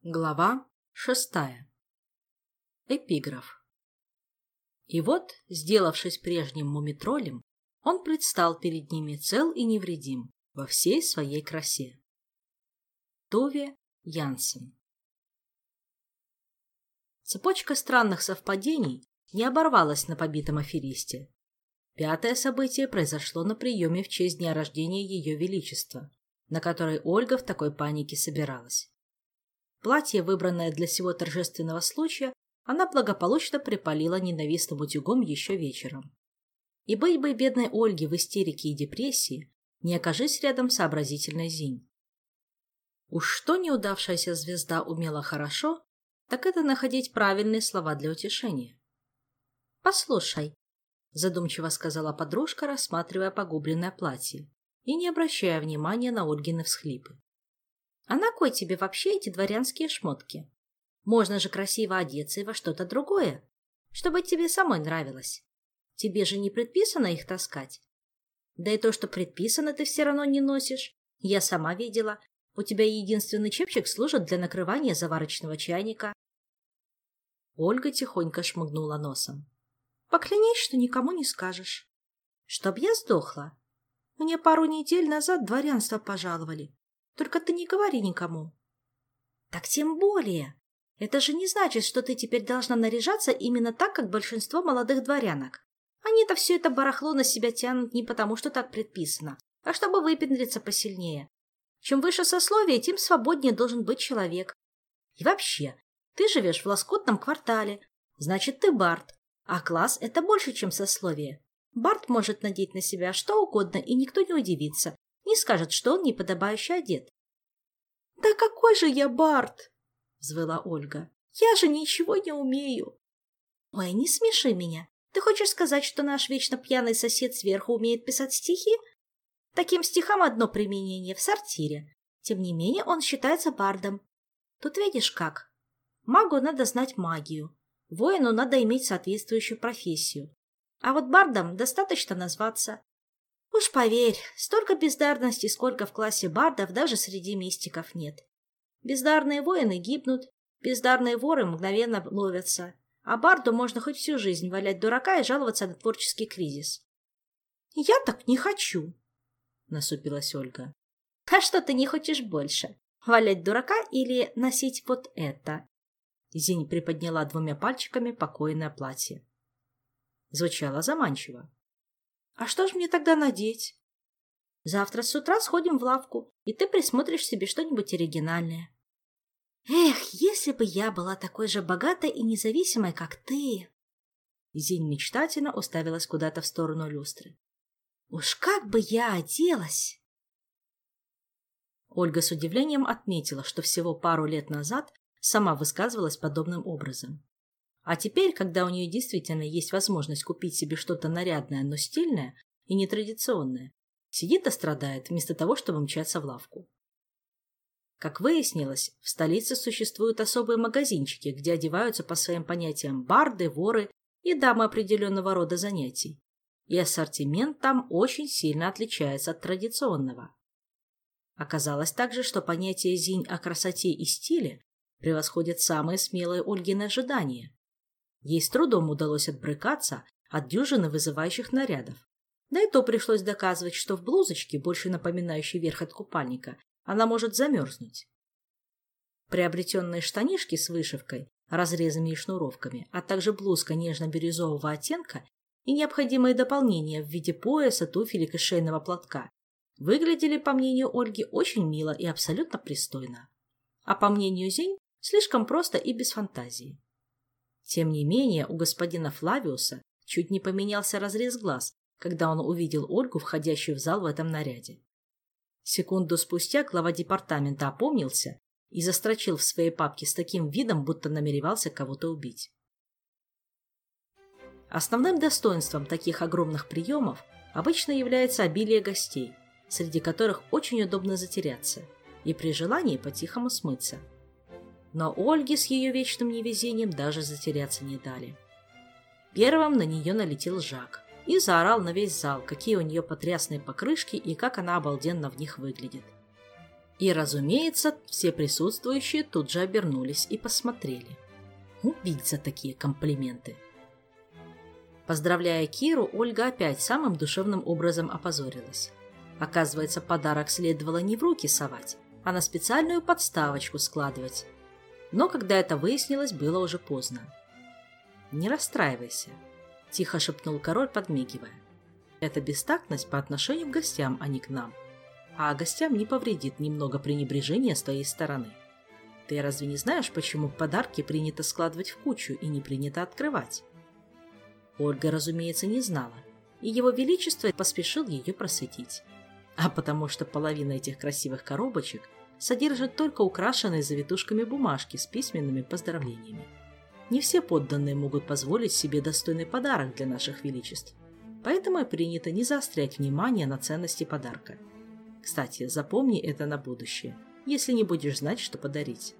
Глава 6. Эпиграф. И вот, сделавшись прежним мумитролем, он предстал перед ними цел и невредим во всей своей красе. Туве Янсен. Цепочка странных совпадений не оборвалась на побитом аферисте. Пятое событие произошло на приеме в честь дня рождения Ее Величества, на который Ольга в такой панике собиралась. Платье, выбранное для сего торжественного случая, она благополучно припалила ненавистным утюгом еще вечером. И быть бы бедной Ольге в истерике и депрессии, не окажись рядом сообразительной Зинь. Уж что неудавшаяся звезда умела хорошо, так это находить правильные слова для утешения. «Послушай», — задумчиво сказала подружка, рассматривая погубленное платье и не обращая внимания на Ольгины всхлипы. «А на кой тебе вообще эти дворянские шмотки? Можно же красиво одеться и во что-то другое, чтобы тебе самой нравилось. Тебе же не предписано их таскать. Да и то, что предписано, ты все равно не носишь. Я сама видела. У тебя единственный чепчик служит для накрывания заварочного чайника». Ольга тихонько шмыгнула носом. «Поклянись, что никому не скажешь. Чтоб я сдохла. Мне пару недель назад дворянство пожаловали. Только ты не говори никому». «Так тем более. Это же не значит, что ты теперь должна наряжаться именно так, как большинство молодых дворянок. Они-то все это барахло на себя тянут не потому, что так предписано, а чтобы выпендриться посильнее. Чем выше сословие, тем свободнее должен быть человек. И вообще, ты живешь в лоскутном квартале, значит, ты бард, а класс – это больше, чем сословие. Бард может надеть на себя что угодно, и никто не удивится, не скажет, что он неподобающе одет. «Да какой же я бард!» – взвыла Ольга. «Я же ничего не умею!» «Ой, не смеши меня. Ты хочешь сказать, что наш вечно пьяный сосед сверху умеет писать стихи? Таким стихам одно применение в сортире. Тем не менее он считается бардом. Тут видишь как. Магу надо знать магию. Воину надо иметь соответствующую профессию. А вот бардом достаточно назваться. Уж поверь, столько бездарности, сколько в классе бардов, даже среди мистиков нет. Бездарные воины гибнут, бездарные воры мгновенно ловятся, а барду можно хоть всю жизнь валять дурака и жаловаться на творческий кризис. «Я так не хочу», — насупилась Ольга. «А что ты не хочешь больше? Валять дурака или носить вот это?» Зинь приподняла двумя пальчиками покойное платье. Звучало заманчиво. «А что ж мне тогда надеть?» «Завтра с утра сходим в лавку, и ты присмотришь себе что-нибудь оригинальное». «Эх, если бы я была такой же богатой и независимой, как ты!» Зинь мечтательно уставилась куда-то в сторону люстры. «Уж как бы я оделась!» Ольга с удивлением отметила, что всего пару лет назад сама высказывалась подобным образом. А теперь, когда у нее действительно есть возможность купить себе что-то нарядное, но стильное и нетрадиционное, сидит и страдает, вместо того, чтобы мчаться в лавку. Как выяснилось, в столице существуют особые магазинчики, где одеваются по своим понятиям барды, воры и дамы определенного рода занятий. И ассортимент там очень сильно отличается от традиционного. Оказалось также, что понятие Зинь о красоте и стиле превосходит самые смелые Ольгины ожидания. Ей с трудом удалось отбрыкаться от дюжины вызывающих нарядов. Да и то пришлось доказывать, что в блузочке, больше напоминающей верх от купальника, она может замерзнуть. Приобретенные штанишки с вышивкой, разрезами и шнуровками, а также блузка нежно-бирюзового оттенка и необходимые дополнения в виде пояса, туфелек и шейного платка выглядели, по мнению Ольги, очень мило и абсолютно пристойно. А по мнению Зинь, слишком просто и без фантазии. Тем не менее, у господина Флавиуса чуть не поменялся разрез глаз, когда он увидел Ольгу, входящую в зал в этом наряде. Секунду спустя глава департамента опомнился и застрочил в своей папке с таким видом, будто намеревался кого-то убить. Основным достоинством таких огромных приемов обычно является обилие гостей, среди которых очень удобно затеряться и при желании по-тихому смыться. Но Ольге с ее вечным невезением даже затеряться не дали. Первым на нее налетел Жак и заорал на весь зал, какие у нее потрясные покрышки и как она обалденно в них выглядит. И, разумеется, все присутствующие тут же обернулись и посмотрели. Убить за такие комплименты. Поздравляя Киру, Ольга опять самым душевным образом опозорилась. Оказывается, подарок следовало не в руки совать, а на специальную подставочку складывать. Но когда это выяснилось, было уже поздно. «Не расстраивайся», – тихо шепнул король, подмигивая. «Это бестактность по отношению к гостям, а не к нам. А гостям не повредит немного пренебрежения с твоей стороны. Ты разве не знаешь, почему подарки принято складывать в кучу и не принято открывать?» Ольга, разумеется, не знала, и его величество поспешил ее просветить. А потому что половина этих красивых коробочек содержит только украшенные завитушками бумажки с письменными поздравлениями. Не все подданные могут позволить себе достойный подарок для наших величеств, поэтому и принято не заострять внимание на ценности подарка. Кстати, запомни это на будущее, если не будешь знать, что подарить.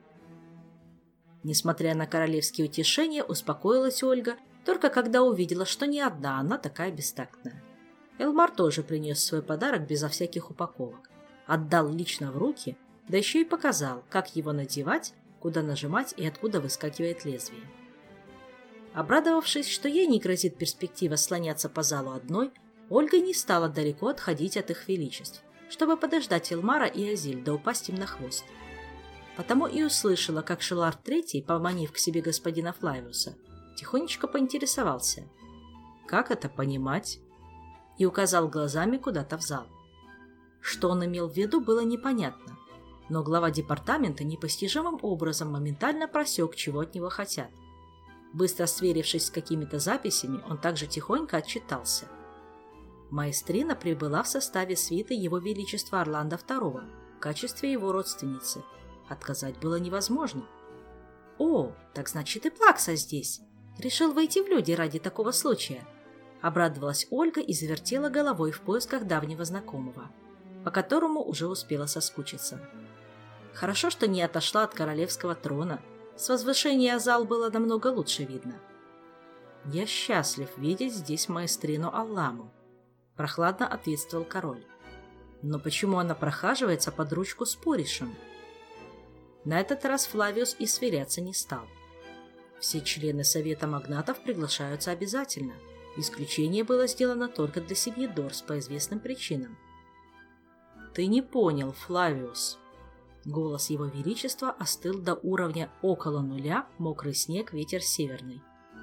Несмотря на королевские утешения, успокоилась Ольга только когда увидела, что не одна она такая бестактная. Элмар тоже принес свой подарок безо всяких упаковок, отдал лично в руки, да еще и показал, как его надевать, куда нажимать и откуда выскакивает лезвие. Обрадовавшись, что ей не грозит перспектива слоняться по залу одной, Ольга не стала далеко отходить от их величеств, чтобы подождать Элмара и Азиль да упасть им на хвост. Потому и услышала, как Шелард III, поманив к себе господина Флавиуса, тихонечко поинтересовался, как это понимать, и указал глазами куда-то в зал. Что он имел в виду, было непонятно, но глава департамента непостижимым образом моментально просек, чего от него хотят. Быстро сверившись с какими-то записями, он также тихонько отчитался. Маэстрина прибыла в составе свиты Его Величества Орландо II в качестве его родственницы. Отказать было невозможно. «О, так значит и Плакса здесь! Решил выйти в люди ради такого случая!» Обрадовалась Ольга и завертела головой в поисках давнего знакомого, по которому уже успела соскучиться. Хорошо, что не отошла от королевского трона. С возвышения зал было намного лучше видно. «Я счастлив видеть здесь маэстрину Алламу», — прохладно ответствовал король. «Но почему она прохаживается под ручку с Поришем?» На этот раз Флавиус и сверяться не стал. Все члены Совета магнатов приглашаются обязательно. Исключение было сделано только для семьи Дорс по известным причинам. «Ты не понял, Флавиус». Голос его величества остыл до уровня около нуля, мокрый снег, ветер северный.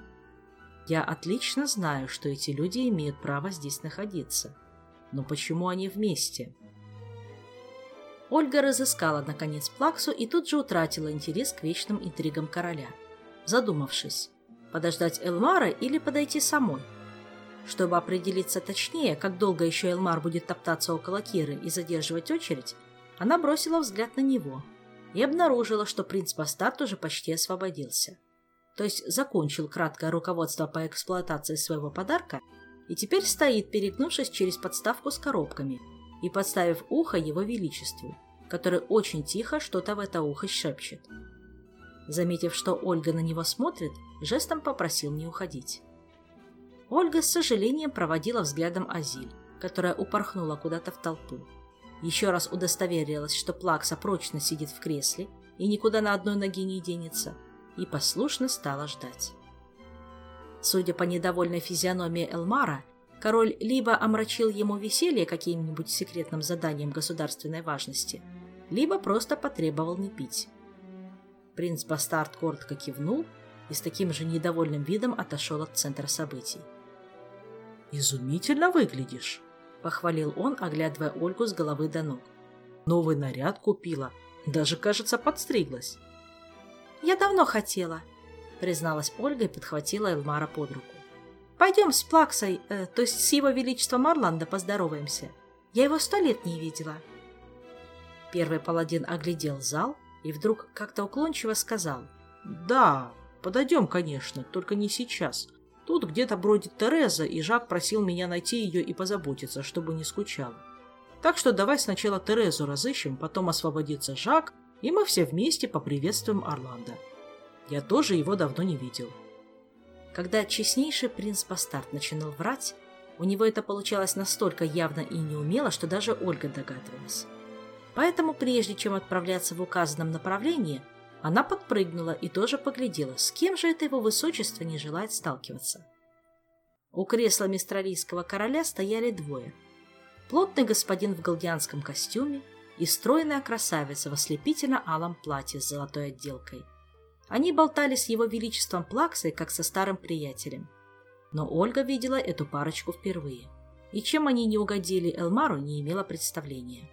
«Я отлично знаю, что эти люди имеют право здесь находиться. Но почему они вместе?» Ольга разыскала, наконец, Плаксу и тут же утратила интерес к вечным интригам короля, задумавшись, подождать Элмара или подойти самой. Чтобы определиться точнее, как долго еще Элмар будет топтаться около Киры и задерживать очередь, она бросила взгляд на него и обнаружила, что принц Бастард уже почти освободился. То есть закончил краткое руководство по эксплуатации своего подарка и теперь стоит, перегнувшись через подставку с коробками и подставив ухо его величеству, который очень тихо что-то в это ухо шепчет. Заметив, что Ольга на него смотрит, жестом попросил не уходить. Ольга с сожалением проводила взглядом Азиль, которая упорхнула куда-то в толпу. Еще раз удостоверилась, что Плакса прочно сидит в кресле и никуда на одной ноге не денется, и послушно стала ждать. Судя по недовольной физиономии Элмара, король либо омрачил ему веселье каким-нибудь секретным заданием государственной важности, либо просто потребовал не пить. Принц Бастард коротко кивнул и с таким же недовольным видом отошел от центра событий. «Изумительно выглядишь», — похвалил он, оглядывая Ольгу с головы до ног. «Новый наряд купила, даже, кажется, подстриглась». «Я давно хотела», — призналась Ольга и подхватила Элмара под руку. «Пойдем с Плаксой, то есть с его величеством Орландо, поздороваемся. Я его 100 лет не видела». Первый паладин оглядел зал и вдруг как-то уклончиво сказал: «Да, подойдем, конечно, только не сейчас. Тут где-то бродит Тереза, и Жак просил меня найти ее и позаботиться, чтобы не скучала. Так что давай сначала Терезу разыщем, потом освободится Жак, и мы все вместе поприветствуем Орландо. Я тоже его давно не видел». Когда честнейший принц Бастард начинал врать, у него это получалось настолько явно и неумело, что даже Ольга догадывалась. Поэтому прежде чем отправляться в указанном направлении, она подпрыгнула и тоже поглядела, с кем же это его высочество не желает сталкиваться. У кресла мистралийского короля стояли двое. Плотный господин в галдианском костюме и стройная красавица в ослепительно-алом платье с золотой отделкой. Они болтали с его величеством Плаксой, как со старым приятелем. Но Ольга видела эту парочку впервые, и чем они не угодили Элмару, не имела представления.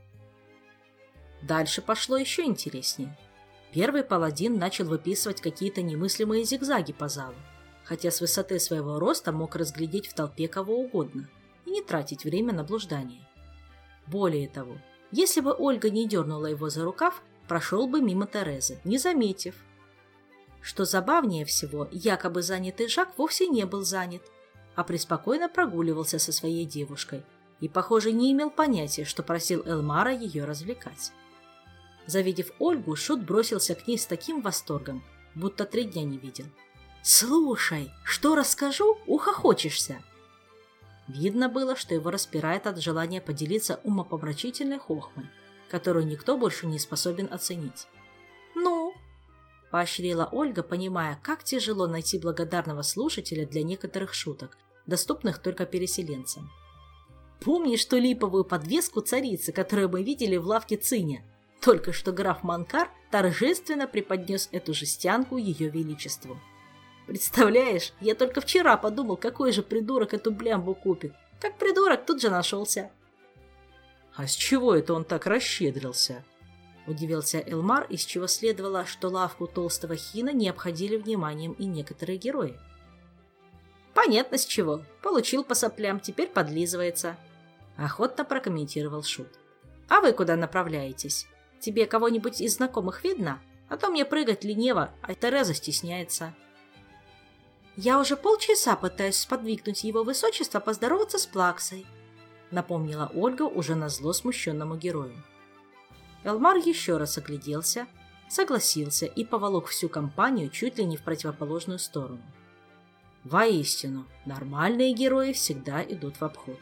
Дальше пошло еще интереснее. Первый паладин начал выписывать какие-то немыслимые зигзаги по залу, хотя с высоты своего роста мог разглядеть в толпе кого угодно и не тратить время на блуждание. Более того, если бы Ольга не дернула его за рукав, прошел бы мимо Терезы, не заметив. Что забавнее всего, якобы занятый Жак вовсе не был занят, а преспокойно прогуливался со своей девушкой и, похоже, не имел понятия, что просил Элмара ее развлекать. Завидев Ольгу, Шут бросился к ней с таким восторгом, будто 3 дня не видел. «Слушай, что расскажу, ухохочешься!» Видно было, что его распирает от желания поделиться умопомрачительной хохмой, которую никто больше не способен оценить. «Ну?» – поощрила Ольга, понимая, как тяжело найти благодарного слушателя для некоторых шуток, доступных только переселенцам. «Помнишь ту липовую подвеску царицы, которую мы видели в лавке Циня? Только что граф Манкар торжественно преподнес эту жестянку ее величеству. Представляешь, я только вчера подумал, какой же придурок эту блямбу купит. Как придурок тут же нашелся». «А с чего это он так расщедрился?» – удивился Элмар, из чего следовало, что лавку толстого хина не обходили вниманием и некоторые герои. «Понятно с чего. Получил по соплям, теперь подлизывается», – охотно прокомментировал Шут. «А вы куда направляетесь? Тебе кого-нибудь из знакомых видно? А то мне прыгать лениво, а Тереза стесняется». «Я уже полчаса пытаюсь сподвигнуть его высочество поздороваться с Плаксой», — напомнила Ольга уже назло смущенному герою. Элмар еще раз огляделся, согласился и поволок всю компанию чуть ли не в противоположную сторону. Воистину, нормальные герои всегда идут в обход.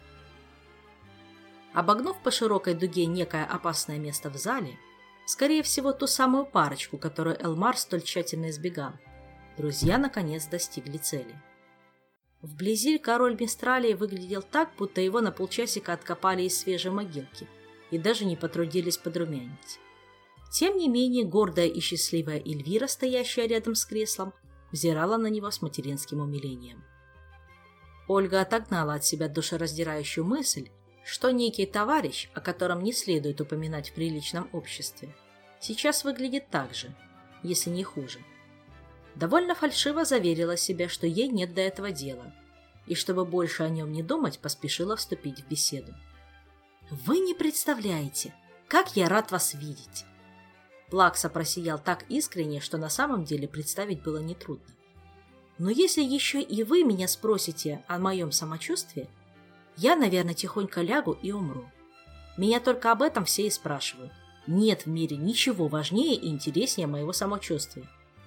Обогнув по широкой дуге некое опасное место в зале, скорее всего ту самую парочку, которую Элмар столь тщательно избегал, друзья наконец достигли цели. Вблизи король Мистралии выглядел так, будто его на полчасика откопали из свежей могилки и даже не потрудились подрумянить. Тем не менее, гордая и счастливая Эльвира, стоящая рядом с креслом, взирала на него с материнским умилением. Ольга отогнала от себя душераздирающую мысль, что некий товарищ, о котором не следует упоминать в приличном обществе, сейчас выглядит так же, если не хуже. Довольно фальшиво заверила себя, что ей нет до этого дела, и чтобы больше о нем не думать, поспешила вступить в беседу. «Вы не представляете, как я рад вас видеть!» Плакса просиял так искренне, что на самом деле представить было нетрудно. «Но если еще и вы меня спросите о моем самочувствии, я, наверное, тихонько лягу и умру. Меня только об этом все и спрашивают. Нет в мире ничего важнее и интереснее моего самочувствия».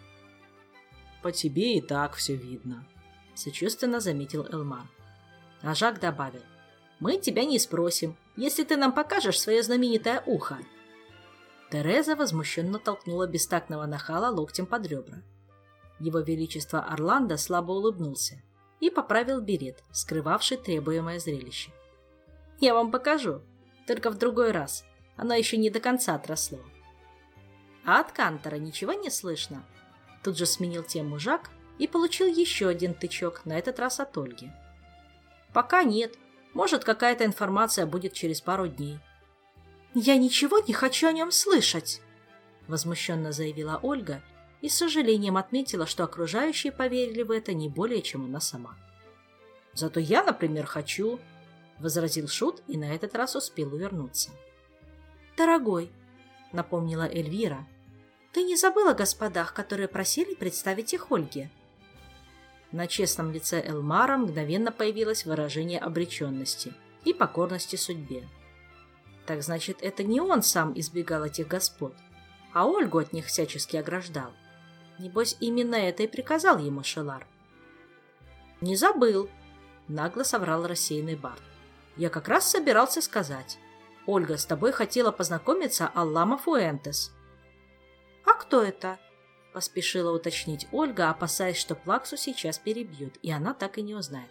«По тебе и так все видно», — сочувственно заметил Элмар. А Жак добавил: «Мы тебя не спросим, если ты нам покажешь свое знаменитое ухо». Тереза возмущенно толкнула бестактного нахала локтем под ребра. Его величество Орландо слабо улыбнулся и поправил берет, скрывавший требуемое зрелище. «Я вам покажу, только в другой раз. Оно еще не до конца отросло». «А от Кантора ничего не слышно?» Тут же сменил тему Жак и получил еще один тычок, на этот раз от Ольги. «Пока нет. Может, какая-то информация будет через пару дней». «Я ничего не хочу о нем слышать!» Возмущенно заявила Ольга и с сожалением отметила, что окружающие поверили в это не более, чем она сама. «Зато я, например, хочу!» — возразил Шут и на этот раз успел увернуться. «Дорогой!» — напомнила Эльвира. «Ты не забыла о господах, которые просили представить их Ольге?» На честном лице Элмара мгновенно появилось выражение обреченности и покорности судьбе. Так значит, это не он сам избегал этих господ, а Ольгу от них всячески ограждал. Небось, именно это и приказал ему Шелар. «Не забыл», — нагло соврал рассеянный Барт. «Я как раз собирался сказать. Ольга, с тобой хотела познакомиться Аллама Фуэнтес». «А кто это?» — поспешила уточнить Ольга, опасаясь, что Плаксу сейчас перебьют, и она так и не узнает.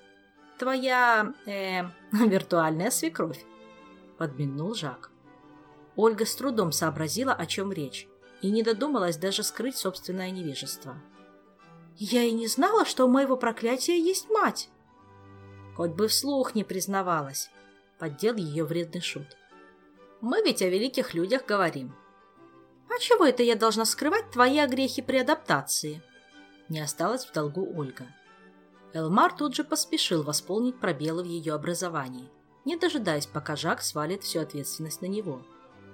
«Твоя, виртуальная свекровь», — подмигнул Жак. Ольга с трудом сообразила, о чем речь, и не додумалась даже скрыть собственное невежество. «Я и не знала, что у моего проклятия есть мать!» «Хоть бы вслух не признавалась», — поддел ее вредный шут. «Мы ведь о великих людях говорим». «А чего это я должна скрывать твои огрехи при адаптации?» Не осталась в долгу Ольга. Элмар тут же поспешил восполнить пробелы в ее образовании, не дожидаясь, пока Жак свалит всю ответственность на него.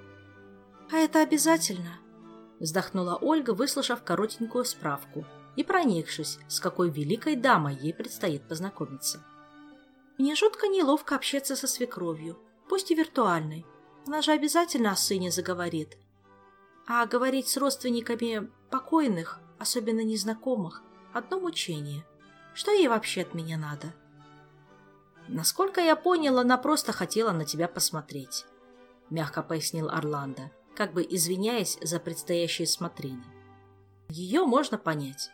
«А это обязательно?» — вздохнула Ольга, выслушав коротенькую справку и проникшись, с какой великой дамой ей предстоит познакомиться. «Мне жутко неловко общаться со свекровью, пусть и виртуальной. Она же обязательно о сыне заговорит. А говорить с родственниками покойных, особенно незнакомых, одно мучение. Что ей вообще от меня надо?» «Насколько я понял, она просто хотела на тебя посмотреть», — мягко пояснил Орландо, как бы извиняясь за предстоящие смотрины. «Ее можно понять».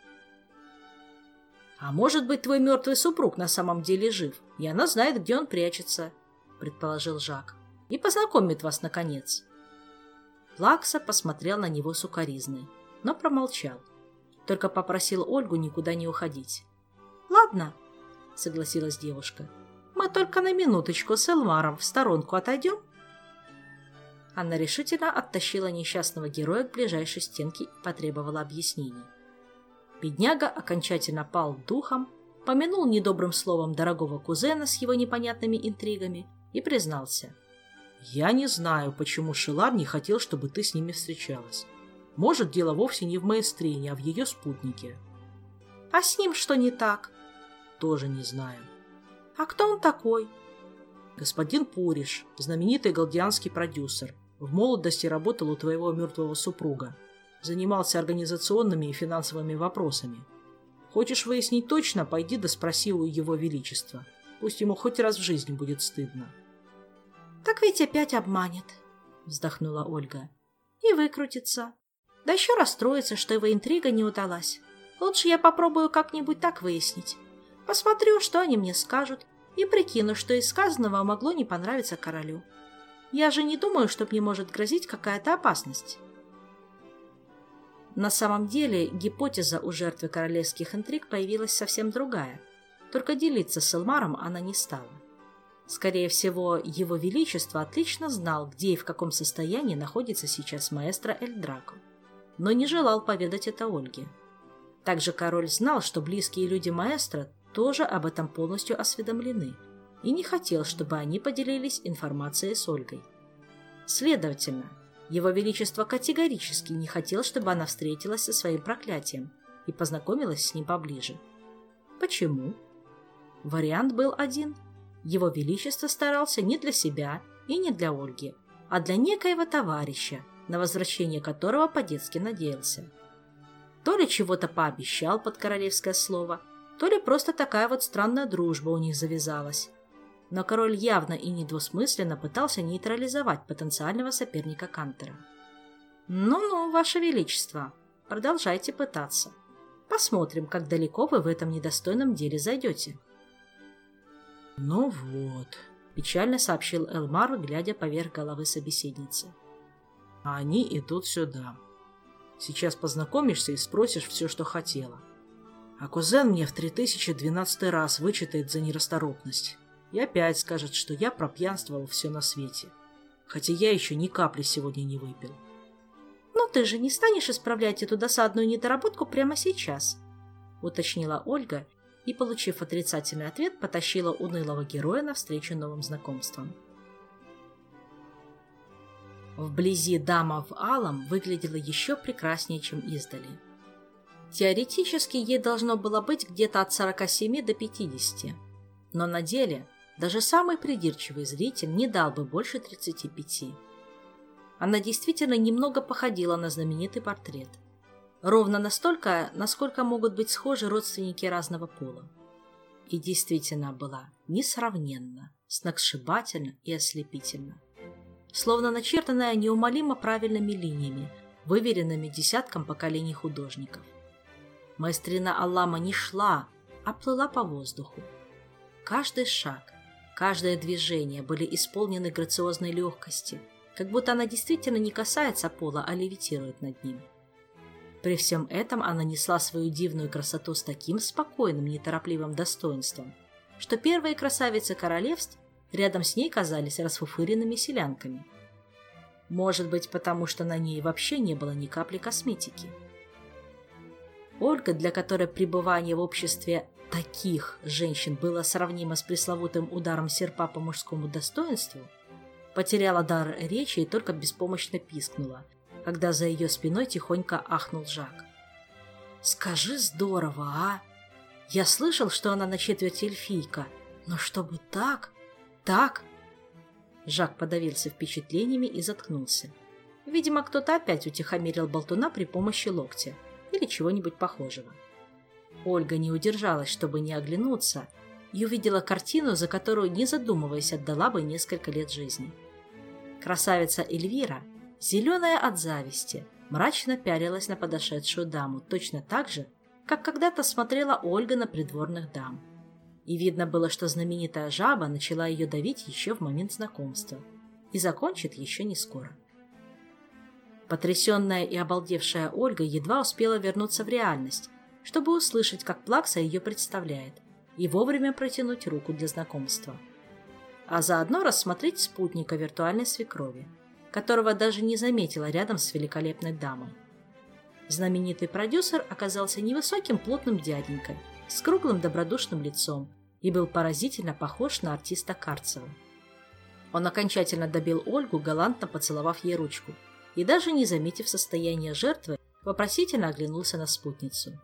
«А может быть, твой мертвый супруг на самом деле жив, и она знает, где он прячется», — предположил Жак, — «и познакомит вас, наконец». Плакса посмотрел на него с укоризной, но промолчал, только попросил Ольгу никуда не уходить. «Ладно», — согласилась девушка. «мы только на минуточку с Элмаром в сторонку отойдем». Она решительно оттащила несчастного героя к ближайшей стенке и потребовала объяснений. Бедняга окончательно пал духом, помянул недобрым словом дорогого кузена с его непонятными интригами и признался. «Я не знаю, почему Шелар не хотел, чтобы ты с ними встречалась. Может, дело вовсе не в маэстрине, а в ее спутнике». «А с ним что не так?» «Тоже не знаю». «А кто он такой?» «Господин Пуриш, знаменитый галдианский продюсер. В молодости работал у твоего мертвого супруга. Занимался организационными и финансовыми вопросами. Хочешь выяснить точно, пойди да спроси у его величества. Пусть ему хоть раз в жизни будет стыдно». «Так ведь опять обманет», — вздохнула Ольга. «И выкрутится. Да еще расстроится, что его интрига не удалась. Лучше я попробую как-нибудь так выяснить. Посмотрю, что они мне скажут, и прикину, что из сказанного могло не понравиться королю. Я же не думаю, что мне может грозить какая-то опасность». На самом деле, гипотеза у жертвы королевских интриг появилась совсем другая. Только делиться с Элмаром она не стала. Скорее всего, его величество отлично знал, где и в каком состоянии находится сейчас маэстро Эль Драко, но не желал поведать это Ольге. Также король знал, что близкие люди маэстро тоже об этом полностью осведомлены, и не хотел, чтобы они поделились информацией с Ольгой. Следовательно, его величество категорически не хотел, чтобы она встретилась со своим проклятием и познакомилась с ним поближе. Почему? Вариант был один. Его величество старался не для себя и не для Ольги, а для некоего товарища, на возвращение которого по-детски надеялся. То ли чего-то пообещал под королевское слово, то ли просто такая вот странная дружба у них завязалась. Но король явно и недвусмысленно пытался нейтрализовать потенциального соперника Кантера. «Ну-ну, ваше величество, продолжайте пытаться. Посмотрим, как далеко вы в этом недостойном деле зайдете». «Ну вот», — печально сообщил Элмар, глядя поверх головы собеседницы. «А они идут сюда. Сейчас познакомишься и спросишь все, что хотела. А кузен мне в 3012 раз вычитает за нерасторопность. И опять скажет, что я пропьянствовал все на свете. Хотя я еще ни капли сегодня не выпил». «Но ты же не станешь исправлять эту досадную недоработку прямо сейчас», — уточнила Ольга и, получив отрицательный ответ, потащила унылого героя навстречу новым знакомствам. Вблизи дама в алом выглядела еще прекраснее, чем издали. Теоретически ей должно было быть где-то от 47 до 50, но на деле даже самый придирчивый зритель не дал бы больше 35. Она действительно немного походила на знаменитый портрет. Ровно настолько, насколько могут быть схожи родственники разного пола. И действительно была несравненна, сногсшибательна и ослепительна. словно начертанная неумолимо правильными линиями, выверенными десятком поколений художников. Маэстрина Аллама не шла, а плыла по воздуху. Каждый шаг, каждое движение были исполнены грациозной легкости, как будто она действительно не касается пола, а левитирует над ним. При всем этом она несла свою дивную красоту с таким спокойным, неторопливым достоинством, что первые красавицы королевств рядом с ней казались расфуфыренными селянками. Может быть, потому что на ней вообще не было ни капли косметики. Ольга, для которой пребывание в обществе таких женщин было сравнимо с пресловутым ударом серпа по мужскому достоинству, потеряла дар речи и только беспомощно пискнула, когда за ее спиной тихонько ахнул Жак. «Скажи, здорово, а? Я слышал, что она на четверть эльфийка, но чтобы так? Так?» Жак подавился впечатлениями и заткнулся. Видимо, кто-то опять утихомирил болтуна при помощи локтя или чего-нибудь похожего. Ольга не удержалась, чтобы не оглянуться, и увидела картину, за которую, не задумываясь, отдала бы несколько лет жизни. Красавица Эльвира, зеленая от зависти, мрачно пялилась на подошедшую даму, точно так же, как когда-то смотрела Ольга на придворных дам. И видно было, что знаменитая жаба начала ее давить еще в момент знакомства и закончит еще не скоро. Потрясенная и обалдевшая Ольга едва успела вернуться в реальность, чтобы услышать, как Плакса ее представляет, и вовремя протянуть руку для знакомства. А заодно рассмотреть спутника виртуальной свекрови, которого даже не заметила рядом с великолепной дамой. Знаменитый продюсер оказался невысоким плотным дяденькой с круглым добродушным лицом и был поразительно похож на артиста Карцева. Он окончательно добил Ольгу, галантно поцеловав ей ручку, и даже не заметив состояние жертвы, вопросительно оглянулся на спутницу.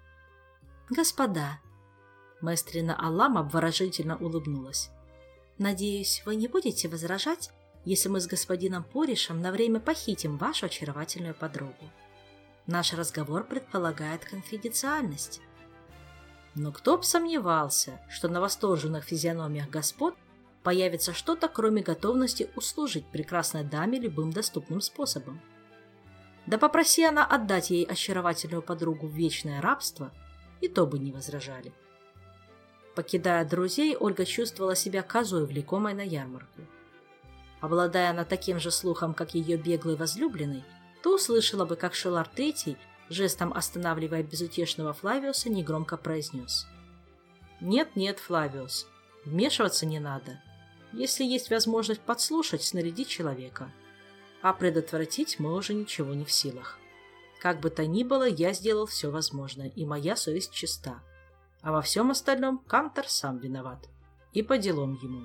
«Господа!» Маэстрина Аллама обворожительно улыбнулась. «Надеюсь, вы не будете возражать, если мы с господином Поришем на время похитим вашу очаровательную подругу. Наш разговор предполагает конфиденциальность». Но кто б сомневался, что на восторженных физиономиях господ появится что-то, кроме готовности услужить прекрасной даме любым доступным способом. Да попроси она отдать ей очаровательную подругу в вечное рабство, и то бы не возражали. Покидая друзей, Ольга чувствовала себя козой, влекомой на ярмарку. Обладая она таким же слухом, как ее беглый возлюбленный, то услышала бы, как Шелар III, жестом останавливая безутешного Флавиуса, негромко произнес: «Нет, Флавиус, вмешиваться не надо. Если есть возможность подслушать, снаряди человека. А предотвратить мы уже ничего не в силах. Как бы то ни было, я сделал все возможное, и моя совесть чиста. А во всем остальном Кантор сам виноват. И по делам ему».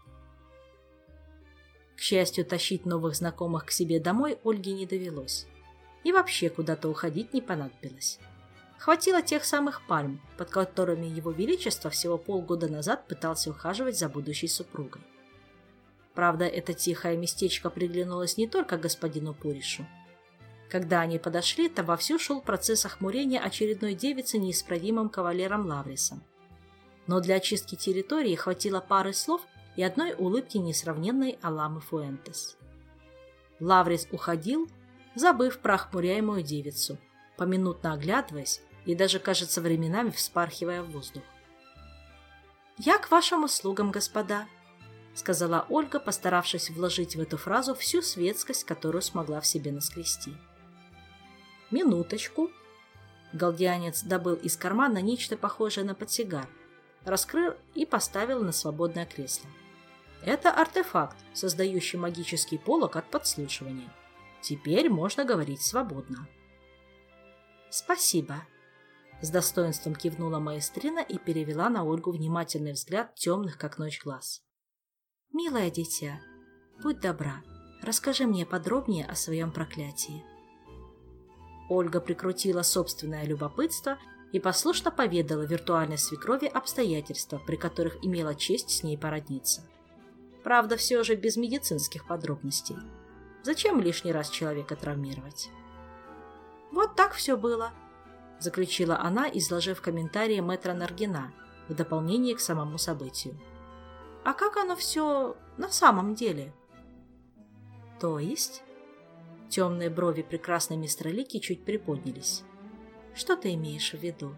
К счастью, тащить новых знакомых к себе домой Ольге не довелось. И вообще куда-то уходить не понадобилось. Хватило тех самых пальм, под которыми его величество всего полгода назад пытался ухаживать за будущей супругой. Правда, это тихое местечко приглянулось не только господину Пуришу. Когда они подошли, то вовсю шел процесс охмурения очередной девицы неисправимым кавалером Лаврисом. Но для очистки территории хватило пары слов и одной улыбки несравненной Аламы Фуэнтес. Лаврис уходил, забыв про охмуряемую девицу, поминутно оглядываясь и даже, кажется, временами вспархивая в воздух. «Я к вашим услугам, господа», — сказала Ольга, постаравшись вложить в эту фразу всю светскость, которую смогла в себе наскрести. «Минуточку». Галдианец добыл из кармана нечто похожее на портсигар, раскрыл и поставил на свободное кресло. Это артефакт, создающий магический полог от подслушивания. Теперь можно говорить свободно. «Спасибо», — с достоинством кивнула маэстрина и перевела на Ольгу внимательный взгляд темных, как ночь, глаз. «Милое дитя, будь добра, расскажи мне подробнее о своем проклятии». Ольга прикрутила собственное любопытство и послушно поведала виртуальной свекрови обстоятельства, при которых имела честь с ней породниться. Правда, все же без медицинских подробностей. Зачем лишний раз человека травмировать? «Вот так все было», — заключила она, изложив комментарии мэтра Наргина в дополнение к самому событию. «А как оно все на самом деле?» То есть? Темные брови прекрасной мистер Лики чуть приподнялись. Что ты имеешь в виду?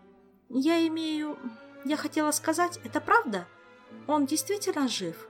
Я хотела сказать, это правда? Он действительно жив?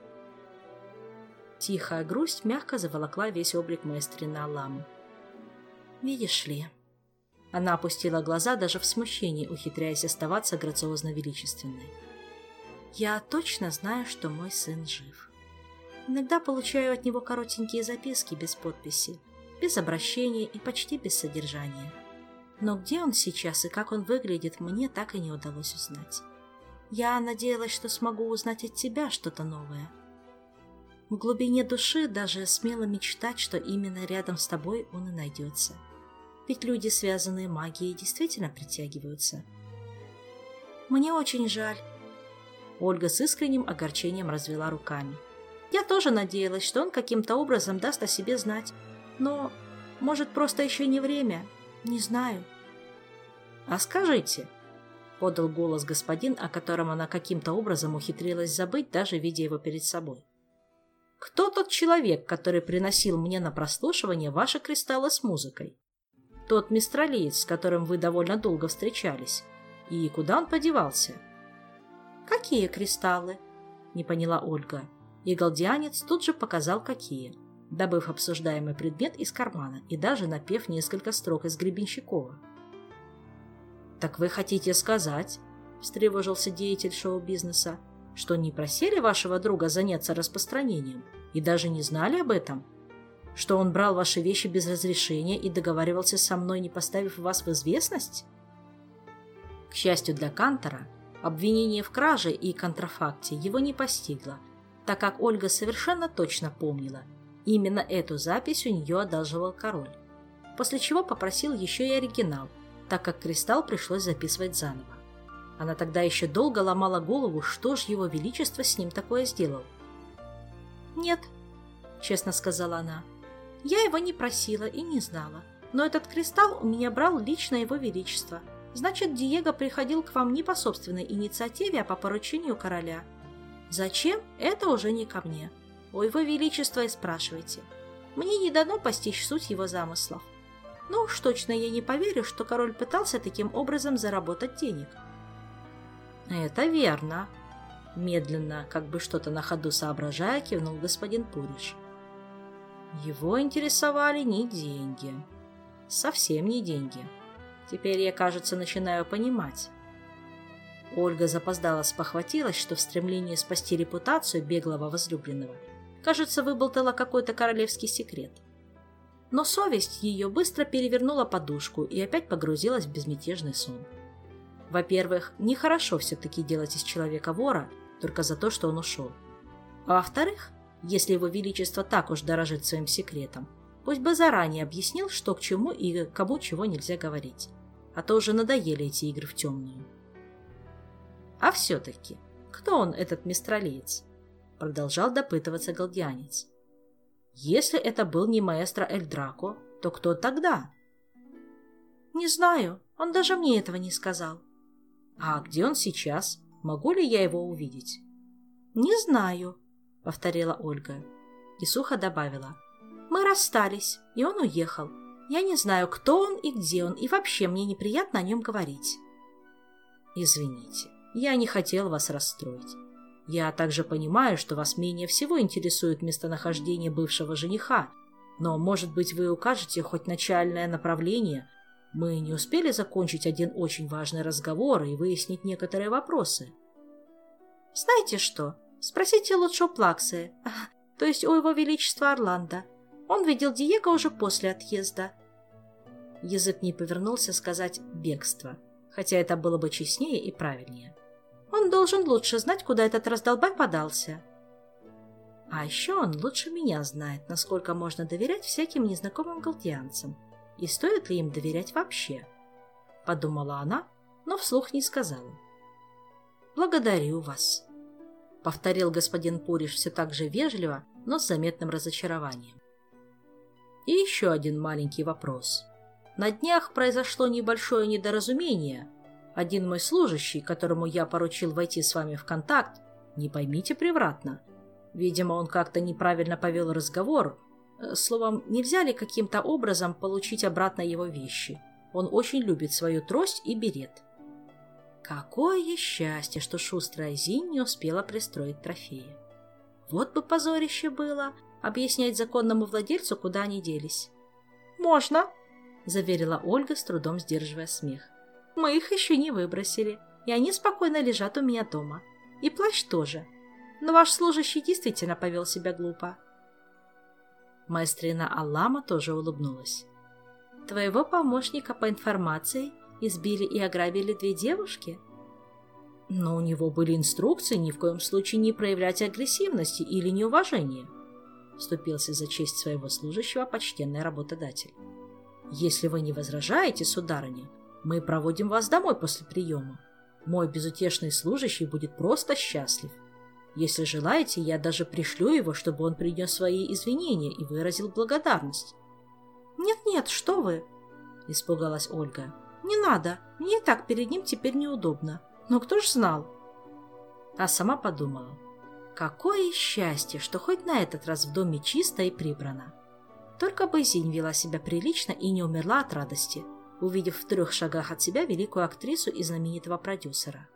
Тихая грусть мягко заволокла весь облик маэстрины Алламы. Видишь ли... Она опустила глаза даже в смущении, ухитряясь оставаться грациозно-величественной. Я точно знаю, что мой сын жив. Иногда получаю от него коротенькие записки без подписи, без обращения и почти без содержания. Но где он сейчас и как он выглядит, мне так и не удалось узнать. Я надеялась, что смогу узнать от тебя что-то новое. В глубине души даже смело мечтать, что именно рядом с тобой он и найдется. Ведь люди, связанные магией, действительно притягиваются. Мне очень жаль. Ольга с искренним огорчением развела руками. Я тоже надеялась, что он каким-то образом даст о себе знать. Но, может, просто еще не время. Не знаю. А скажите, подал голос господин, о котором она каким-то образом ухитрилась забыть, даже видя его перед собой. Кто тот человек, который приносил мне на прослушивание ваши кристаллы с музыкой? Тот мистралиец, с которым вы довольно долго встречались. И куда он подевался? Какие кристаллы? Не поняла Ольга. И галдианец тут же показал, какие, добыв обсуждаемый предмет из кармана и даже напев несколько строк из Гребенщикова. «Так вы хотите сказать, — встревожился деятель шоу-бизнеса, — что не просили вашего друга заняться распространением и даже не знали об этом? Что он брал ваши вещи без разрешения и договаривался со мной, не поставив вас в известность?» К счастью для Кантора, обвинение в краже и контрафакте его не постигло, так как Ольга совершенно точно помнила, именно эту запись у нее одалживал король, после чего попросил еще и оригинал, так как кристалл пришлось записывать заново. Она тогда еще долго ломала голову, что ж его величество с ним такое сделал. «Нет», — честно сказала она, — «я его не просила и не знала, но этот кристалл у меня брал лично его величество. Значит, Диего приходил к вам не по собственной инициативе, а по поручению короля. Зачем? Это уже не ко мне. У его величества и спрашивайте. Мне не дано постичь суть его замыслов. Но уж точно я не поверю, что король пытался таким образом заработать денег». «Это верно», — медленно, как бы что-то на ходу соображая, кивнул господин Пуриш. «Его интересовали не деньги. Совсем не деньги. Теперь я, кажется, начинаю понимать». Ольга запоздала спохватилась, что в стремлении спасти репутацию беглого возлюбленного, кажется, выболтала какой-то королевский секрет. Но совесть ее быстро перевернула подушку и опять погрузилась в безмятежный сон. Во-первых, нехорошо все-таки делать из человека вора только за то, что он ушел. А во-вторых, если его величество так уж дорожит своим секретом, пусть бы заранее объяснил, что к чему и кому чего нельзя говорить. А то уже надоели эти игры в темную. «А все-таки, кто он, этот мистралиец?» — продолжал допытываться галдианец. «Если это был не маэстро Эль Драко, то кто тогда?» «Не знаю, он даже мне этого не сказал». «А где он сейчас? Могу ли я его увидеть?» «Не знаю», — повторила Ольга. И сухо добавила. «Мы расстались, и он уехал. Я не знаю, кто он и где он, и вообще мне неприятно о нем говорить». «Извините, я не хотел вас расстроить. Я также понимаю, что вас менее всего интересует местонахождение бывшего жениха, но, может быть, вы укажете хоть начальное направление. Мы не успели закончить один очень важный разговор и выяснить некоторые вопросы». «Знаете что? Спросите лучше у Плаксы, то есть у его величества Орландо. Он видел Диего уже после отъезда». Язык не повернулся сказать «бегство», хотя это было бы честнее и правильнее. Он должен лучше знать, куда этот раздолбай подался. А еще он лучше меня знает, насколько можно доверять всяким незнакомым галдианцам. И стоит ли им доверять вообще? Подумала она, но вслух не сказала. «Благодарю вас», — повторил господин Пуриш все так же вежливо, но с заметным разочарованием. И еще один маленький вопрос. На днях произошло небольшое недоразумение. Один мой служащий, которому я поручил войти с вами в контакт, не поймите превратно. Видимо, он как-то неправильно повел разговор, Словом, нельзя ли каким-то образом получить обратно его вещи? Он очень любит свою трость и берет. Какое счастье, что шустрая Зинь не успела пристроить трофеи. Вот бы позорище было объяснять законному владельцу, куда они делись. «Можно», — заверила Ольга, с трудом сдерживая смех. «Мы их еще не выбросили, и они спокойно лежат у меня дома. И плащ тоже. Но ваш служащий действительно повел себя глупо». Маэстрина Аллама тоже улыбнулась. «Твоего помощника по информации избили и ограбили 2 девушки?» «Но у него были инструкции ни в коем случае не проявлять агрессивности или неуважения», — вступился за честь своего служащего почтенный работодатель. «Если вы не возражаете, сударыня, мы проводим вас домой после приема. Мой безутешный служащий будет просто счастлив. Если желаете, я даже пришлю его, чтобы он принес свои извинения и выразил благодарность». «Нет-нет, что вы!» — испугалась Ольга. «Не надо, мне и так перед ним теперь неудобно. Но кто ж знал?» А сама подумала. Какое счастье, что хоть на этот раз в доме чисто и прибрано. Только бы Зинь вела себя прилично и не умерла от радости, увидев в 3 шагах от себя великую актрису и знаменитого продюсера.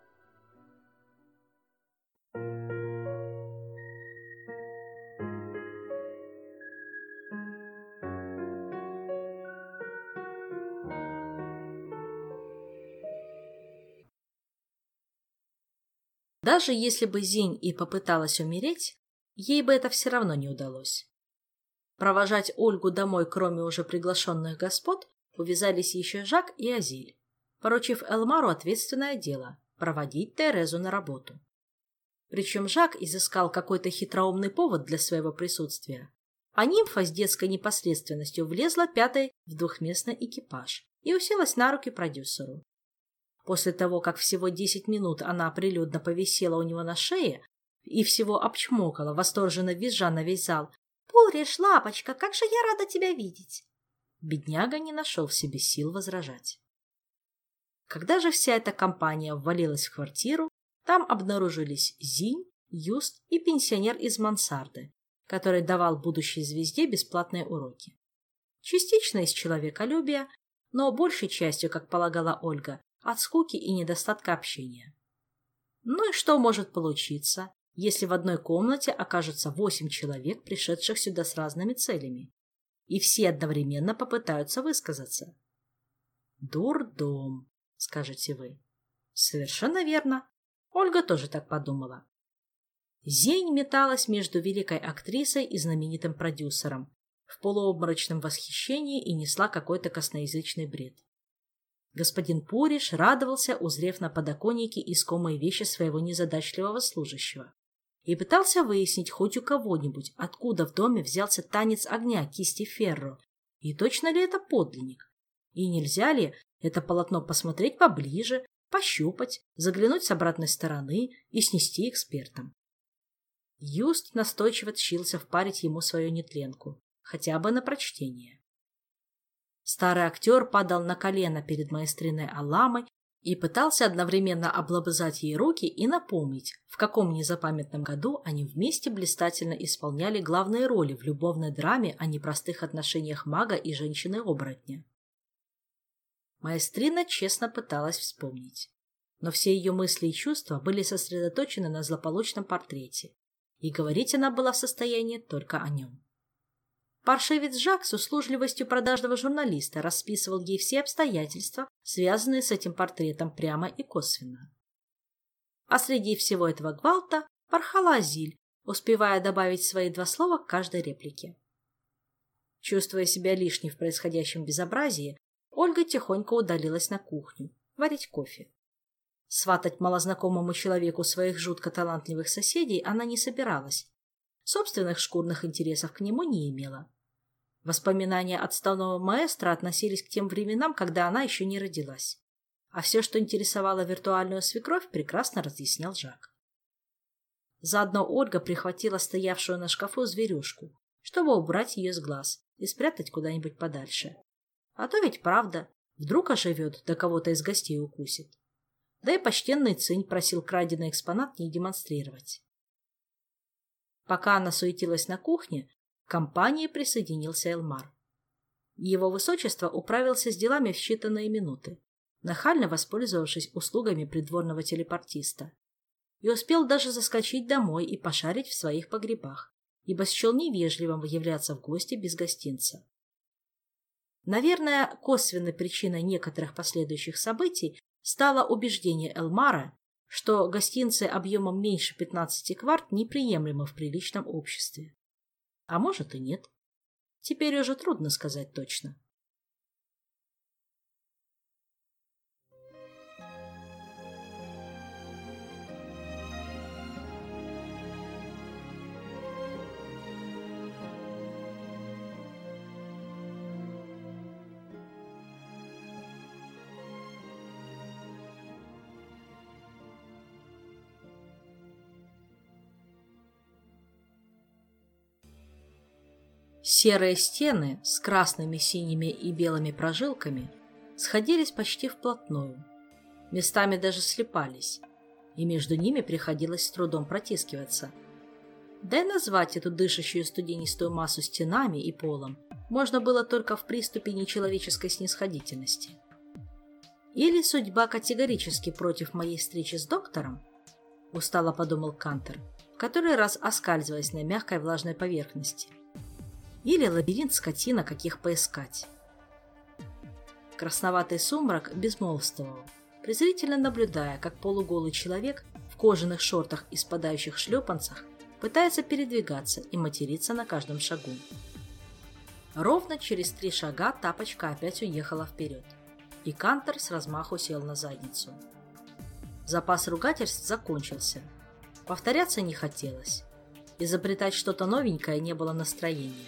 Даже если бы Зинь и попыталась умереть, ей бы это все равно не удалось. Провожать Ольгу домой, кроме уже приглашенных господ, увязались еще Жак и Азиль, поручив Элмару ответственное дело – проводить Терезу на работу. Причем Жак изыскал какой-то хитроумный повод для своего присутствия, а нимфа с детской непосредственностью влезла 5-й в 2-местный экипаж и уселась на руки продюсеру. После того, как всего 10 минут она прилюдно повисела у него на шее и всего обчмокала, восторженно визжа на весь зал: «Пуриш, лапочка, как же я рада тебя видеть!» Бедняга не нашел в себе сил возражать. Когда же вся эта компания ввалилась в квартиру, там обнаружились Зинь, Юст и пенсионер из мансарды, который давал будущей звезде бесплатные уроки. Частично из человеколюбия, но большей частью, как полагала Ольга, от скуки и недостатка общения. Ну и что может получиться, если в одной комнате окажется 8 человек, пришедших сюда с разными целями, и все одновременно попытаются высказаться? Дурдом, скажете вы. Совершенно верно. Ольга тоже так подумала. Зинь металась между великой актрисой и знаменитым продюсером в полуобморочном восхищении и несла какой-то косноязычный бред. Господин Пуриш радовался, узрев на подоконнике искомые вещи своего незадачливого служащего, и пытался выяснить хоть у кого-нибудь, откуда в доме взялся танец огня кисти Ферро, и точно ли это подлинник, и нельзя ли это полотно посмотреть поближе, пощупать, заглянуть с обратной стороны и снести экспертам. Юст настойчиво тщился впарить ему свою нетленку, хотя бы на прочтение. Старый актер падал на колено перед маэстриной Алламой и пытался одновременно облобызать ей руки и напомнить, в каком незапамятном году они вместе блистательно исполняли главные роли в любовной драме о непростых отношениях мага и женщины-оборотня. Маэстрина честно пыталась вспомнить, но все ее мысли и чувства были сосредоточены на злополучном портрете, и говорить она была в состоянии только о нем. Паршивец Жак с услужливостью продажного журналиста расписывал ей все обстоятельства, связанные с этим портретом прямо и косвенно. А среди всего этого гвалта порхала Азиль, успевая добавить свои 2 слова к каждой реплике. Чувствуя себя лишней в происходящем безобразии, Ольга тихонько удалилась на кухню варить кофе. Сватать малознакомому человеку своих жутко талантливых соседей она не собиралась. Собственных шкурных интересов к нему не имела. Воспоминания отставного маэстро относились к тем временам, когда она еще не родилась. А все, что интересовало виртуальную свекровь, прекрасно разъяснял Жак. Заодно Ольга прихватила стоявшую на шкафу зверюшку, чтобы убрать ее с глаз и спрятать куда-нибудь подальше. А то ведь правда, вдруг оживет, да кого-то из гостей укусит. Да и почтенный Цинь просил краденый экспонат не демонстрировать. Пока она суетилась на кухне, К компании присоединился Элмар. Его высочество управился с делами в считанные минуты, нахально воспользовавшись услугами придворного телепортиста, и успел даже заскочить домой и пошарить в своих погребах, ибо счел невежливым являться в гости без гостинца. Наверное, косвенной причиной некоторых последующих событий стало убеждение Элмара, что гостинцы объемом меньше 15 кварт неприемлемы в приличном обществе. А может и нет. Теперь уже трудно сказать точно. Серые стены с красными, синими и белыми прожилками сходились почти вплотную, местами даже слипались, и между ними приходилось с трудом протискиваться. Да и назвать эту дышащую студенистую массу стенами и полом можно было только в приступе нечеловеческой снисходительности. Или судьба категорически против моей встречи с доктором, устало подумал Кантер, в который раз оскальзываясь на мягкой влажной поверхности. Или лабиринт скотина, каких поискать. Красноватый сумрак безмолвствовал, презрительно наблюдая, как полуголый человек в кожаных шортах и спадающих шлепанцах пытается передвигаться и материться на каждом шагу. Ровно через 3 шага тапочка опять уехала вперед, и Кантер с размаху сел на задницу. Запас ругательств закончился. Повторяться не хотелось. Изобретать что-то новенькое не было настроения.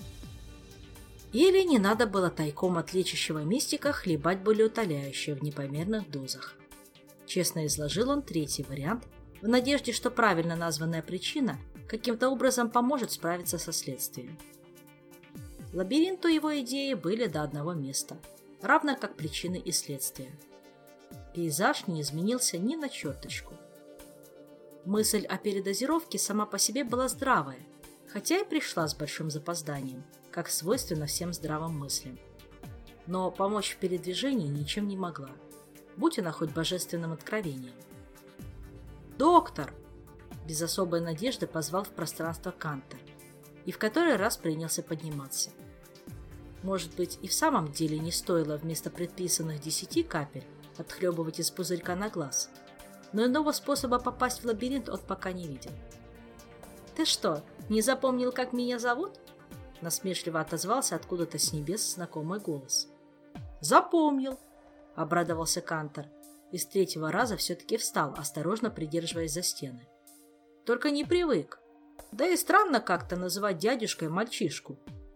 Или не надо было тайком от лечащего мистика хлебать болеутоляющее в непомерных дозах. Честно изложил он третий вариант, в надежде, что правильно названная причина каким-то образом поможет справиться со следствием. Лабиринту его идеи были до одного места, равно как причины и следствия. Пейзаж не изменился ни на черточку. Мысль о передозировке сама по себе была здравая, хотя и пришла с большим запозданием, как свойственно всем здравым мыслям. Но помочь в передвижении ничем не могла, будь она хоть божественным откровением. «Доктор!» – без особой надежды позвал в пространство Кантер, и в который раз принялся подниматься. Может быть, и в самом деле не стоило вместо предписанных 10 капель отхлебывать из пузырька на глаз, но иного способа попасть в лабиринт он пока не видел. «Ты что, не запомнил, как меня зовут?» Насмешливо отозвался откуда-то с небес знакомый голос. «Запомнил!» — обрадовался Кантер и с 3-го раза все-таки встал, осторожно придерживаясь за стены. «Только не привык. Да и странно как-то называть дядюшкой мальчишку».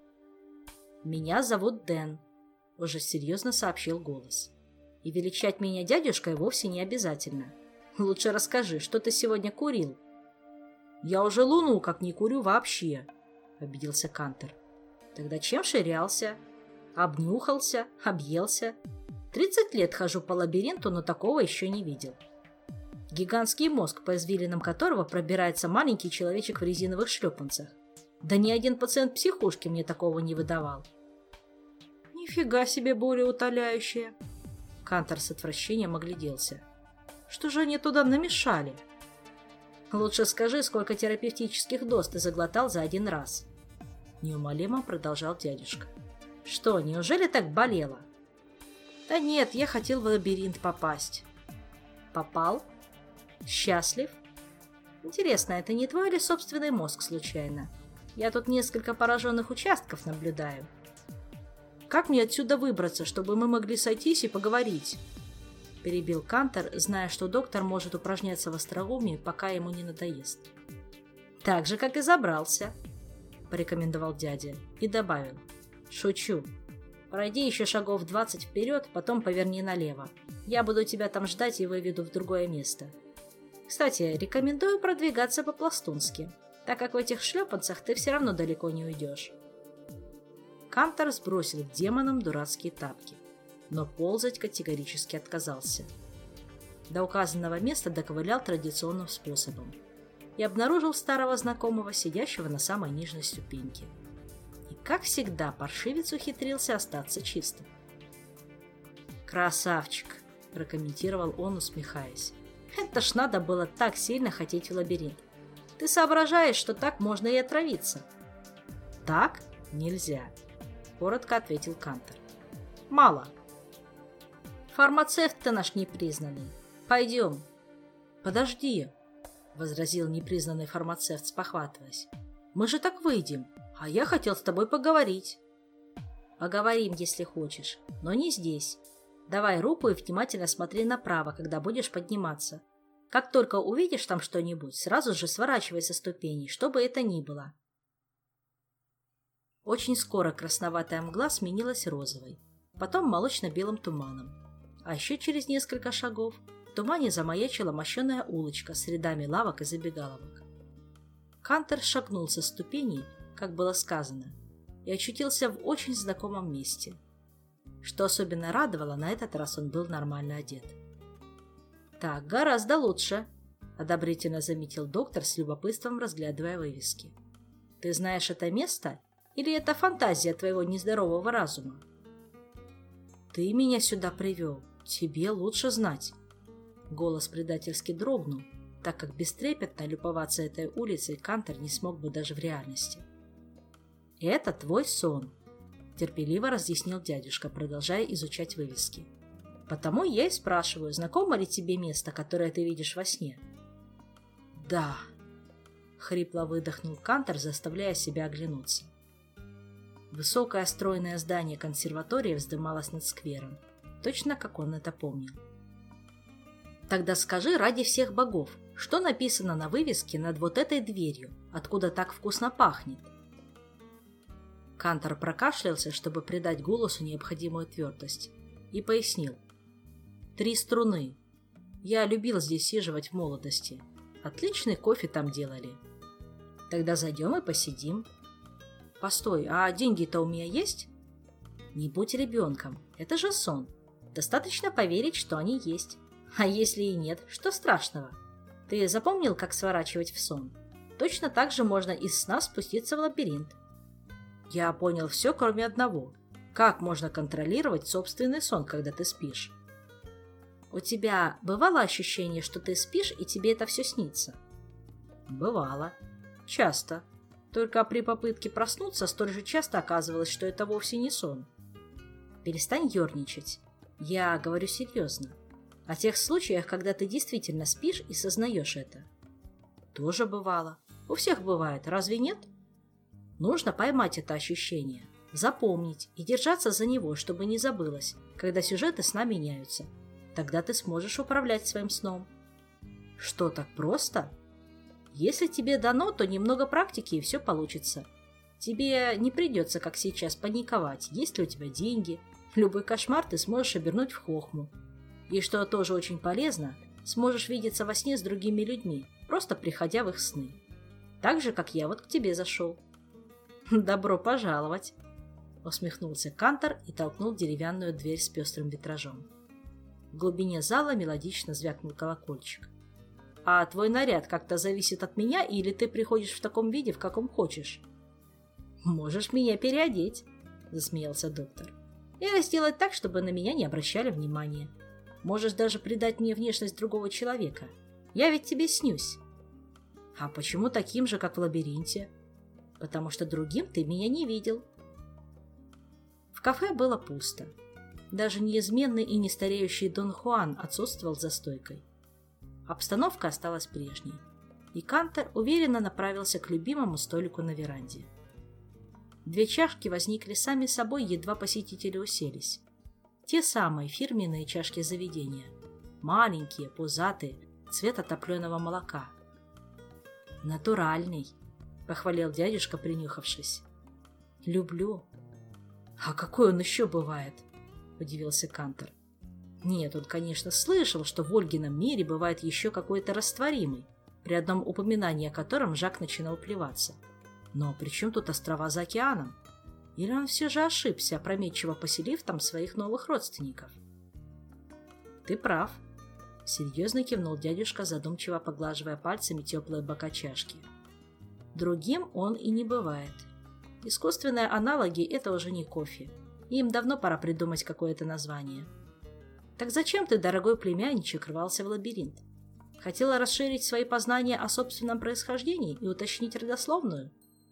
«Меня зовут Дэн», — уже серьезно сообщил голос. «И величать меня дядюшкой вовсе не обязательно. Лучше расскажи, что ты сегодня курил?» «Я уже луну как не курю вообще», — обиделся Кантер. «Тогда чем ширялся? Обнюхался? Объелся? 30 лет хожу по лабиринту, но такого еще не видел. Гигантский мозг, по извилинам которого пробирается маленький человечек в резиновых шлепанцах. Да ни один пациент психушки мне такого не выдавал». «Нифига себе болеутоляющее!» Кантер с отвращением огляделся. «Что же они туда намешали?» «Лучше скажи, сколько терапевтических доз ты заглотал за один раз?» Неумолимо продолжал дядюшка. «Что, неужели так болело?» «Да нет, я хотел в лабиринт попасть». «Попал? Счастлив? Интересно, это не твой или собственный мозг случайно? Я тут несколько пораженных участков наблюдаю». «Как мне отсюда выбраться, чтобы мы могли сойтись и поговорить?» Перебил Кантер, зная, что доктор может упражняться в остроумии, пока ему не надоест. «Так же, как и забрался», — порекомендовал дядя и добавил. «Шучу. Пройди еще шагов 20 вперед, потом поверни налево. Я буду тебя там ждать и выведу в другое место. Кстати, рекомендую продвигаться по-пластунски, так как в этих шлепанцах ты все равно далеко не уйдешь». Кантер сбросил к демонам дурацкие тапки, но ползать категорически отказался. До указанного места доковылял традиционным способом и обнаружил старого знакомого, сидящего на самой нижней ступеньке. Как всегда, паршивец ухитрился остаться чистым. «Красавчик!» – прокомментировал он, усмехаясь. «Это ж надо было так сильно хотеть в лабиринт. Ты соображаешь, что так можно и отравиться?» «Так нельзя», – коротко ответил Кантор. «Мало». «Фармацевт ты наш непризнанный. Пойдем». «Подожди», – возразил непризнанный фармацевт, спохватываясь. «Мы же так выйдем, а я хотел с тобой поговорить». «Поговорим, если хочешь, но не здесь. Давай руку и внимательно смотри направо, когда будешь подниматься. Как только увидишь там что-нибудь, сразу же сворачивай со ступеней, что бы это ни было». Очень скоро красноватая мгла сменилась розовой, потом молочно-белым туманом. А еще через несколько шагов в тумане замаячила мощеная улочка с рядами лавок и забегаловок. Кантор шагнул со ступеней, как было сказано, и очутился в очень знакомом месте. Что особенно радовало, на этот раз он был нормально одет. «Так гораздо лучше», — одобрительно заметил доктор, с любопытством разглядывая вывески. «Ты знаешь это место, или это фантазия твоего нездорового разума?» «Ты меня сюда привел, тебе лучше знать». Голос предательски дрогнул, так как бестрепетно любоваться этой улицей Кантор не смог бы даже в реальности. «Это твой сон», — терпеливо разъяснил дядюшка, продолжая изучать вывески. «Потому я и спрашиваю, знакомо ли тебе место, которое ты видишь во сне?» «Да», — хрипло выдохнул Кантор, заставляя себя оглянуться. Высокое стройное здание консерватории вздымалось над сквером, точно как он это помнил. «Тогда скажи ради всех богов, что написано на вывеске над вот этой дверью, откуда так вкусно пахнет?» Кантор прокашлялся, чтобы придать голосу необходимую твердость, и пояснил. 3 струны. Я любил здесь сиживать в молодости. Отличный кофе там делали. Тогда зайдем и посидим. Постой, а деньги-то у меня есть? Не будь ребенком, это же сон. Достаточно поверить, что они есть. А если и нет, что страшного? Ты запомнил, как сворачивать в сон? Точно так же можно из сна спуститься в лабиринт. Я понял все, кроме одного. Как можно контролировать собственный сон, когда ты спишь? У тебя бывало ощущение, что ты спишь, и тебе это все снится? Бывало. Часто. Только при попытке проснуться столь же часто оказывалось, что это вовсе не сон. Перестань ерничать. Я говорю серьезно. О тех случаях, когда ты действительно спишь и сознаешь это. Тоже бывало. У всех бывает, разве нет? Нужно поймать это ощущение, запомнить и держаться за него, чтобы не забылось, когда сюжеты сна меняются. Тогда ты сможешь управлять своим сном. Что, так просто? Если тебе дано, то немного практики, и все получится. Тебе не придется, как сейчас, паниковать, есть ли у тебя деньги. Любой кошмар ты сможешь обернуть в хохму. И что тоже очень полезно, сможешь видеться во сне с другими людьми, просто приходя в их сны. Так же, как я вот к тебе зашел. «Добро пожаловать!» — усмехнулся Кантор и толкнул деревянную дверь с пестрым витражом. В глубине зала мелодично звякнул колокольчик. «А твой наряд как-то зависит от меня, или ты приходишь в таком виде, в каком хочешь?» «Можешь меня переодеть», — засмеялся доктор. «Или сделать так, чтобы на меня не обращали внимания. Можешь даже придать мне внешность другого человека. Я ведь тебе снюсь». «А почему таким же, как в лабиринте?» «Потому что другим ты меня не видел». В кафе было пусто. Даже неизменный и нестареющий Дон Хуан отсутствовал за стойкой. Обстановка осталась прежней, и Кантор уверенно направился к любимому столику на веранде. 2 чашки возникли сами собой, едва посетители уселись. Те самые фирменные чашки заведения. Маленькие, пузатые, цвета топленого молока. «Натуральный», — похвалил дядюшка, принюхавшись. «Люблю». «А какой он еще бывает?» — удивился Кантор. Нет, он, конечно, слышал, что в Ольгином мире бывает еще какой-то растворимый, при одном упоминании о котором Жак начинал плеваться. Но при чем тут острова за океаном? Или он все же ошибся, опрометчиво поселив там своих новых родственников? «Ты прав», — серьезно кивнул дядюшка, задумчиво поглаживая пальцами теплые бока чашки. «Другим он и не бывает. Искусственные аналоги – это уже не кофе. Им давно пора придумать какое-то название. Так зачем ты, дорогой племянничек, рвался в лабиринт? Хотела расширить свои познания о собственном происхождении и уточнить родословную?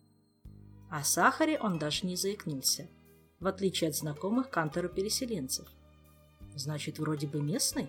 О сахаре он даже не заикнулся, в отличие от знакомых Кантору переселенцев. Значит, вроде бы местный?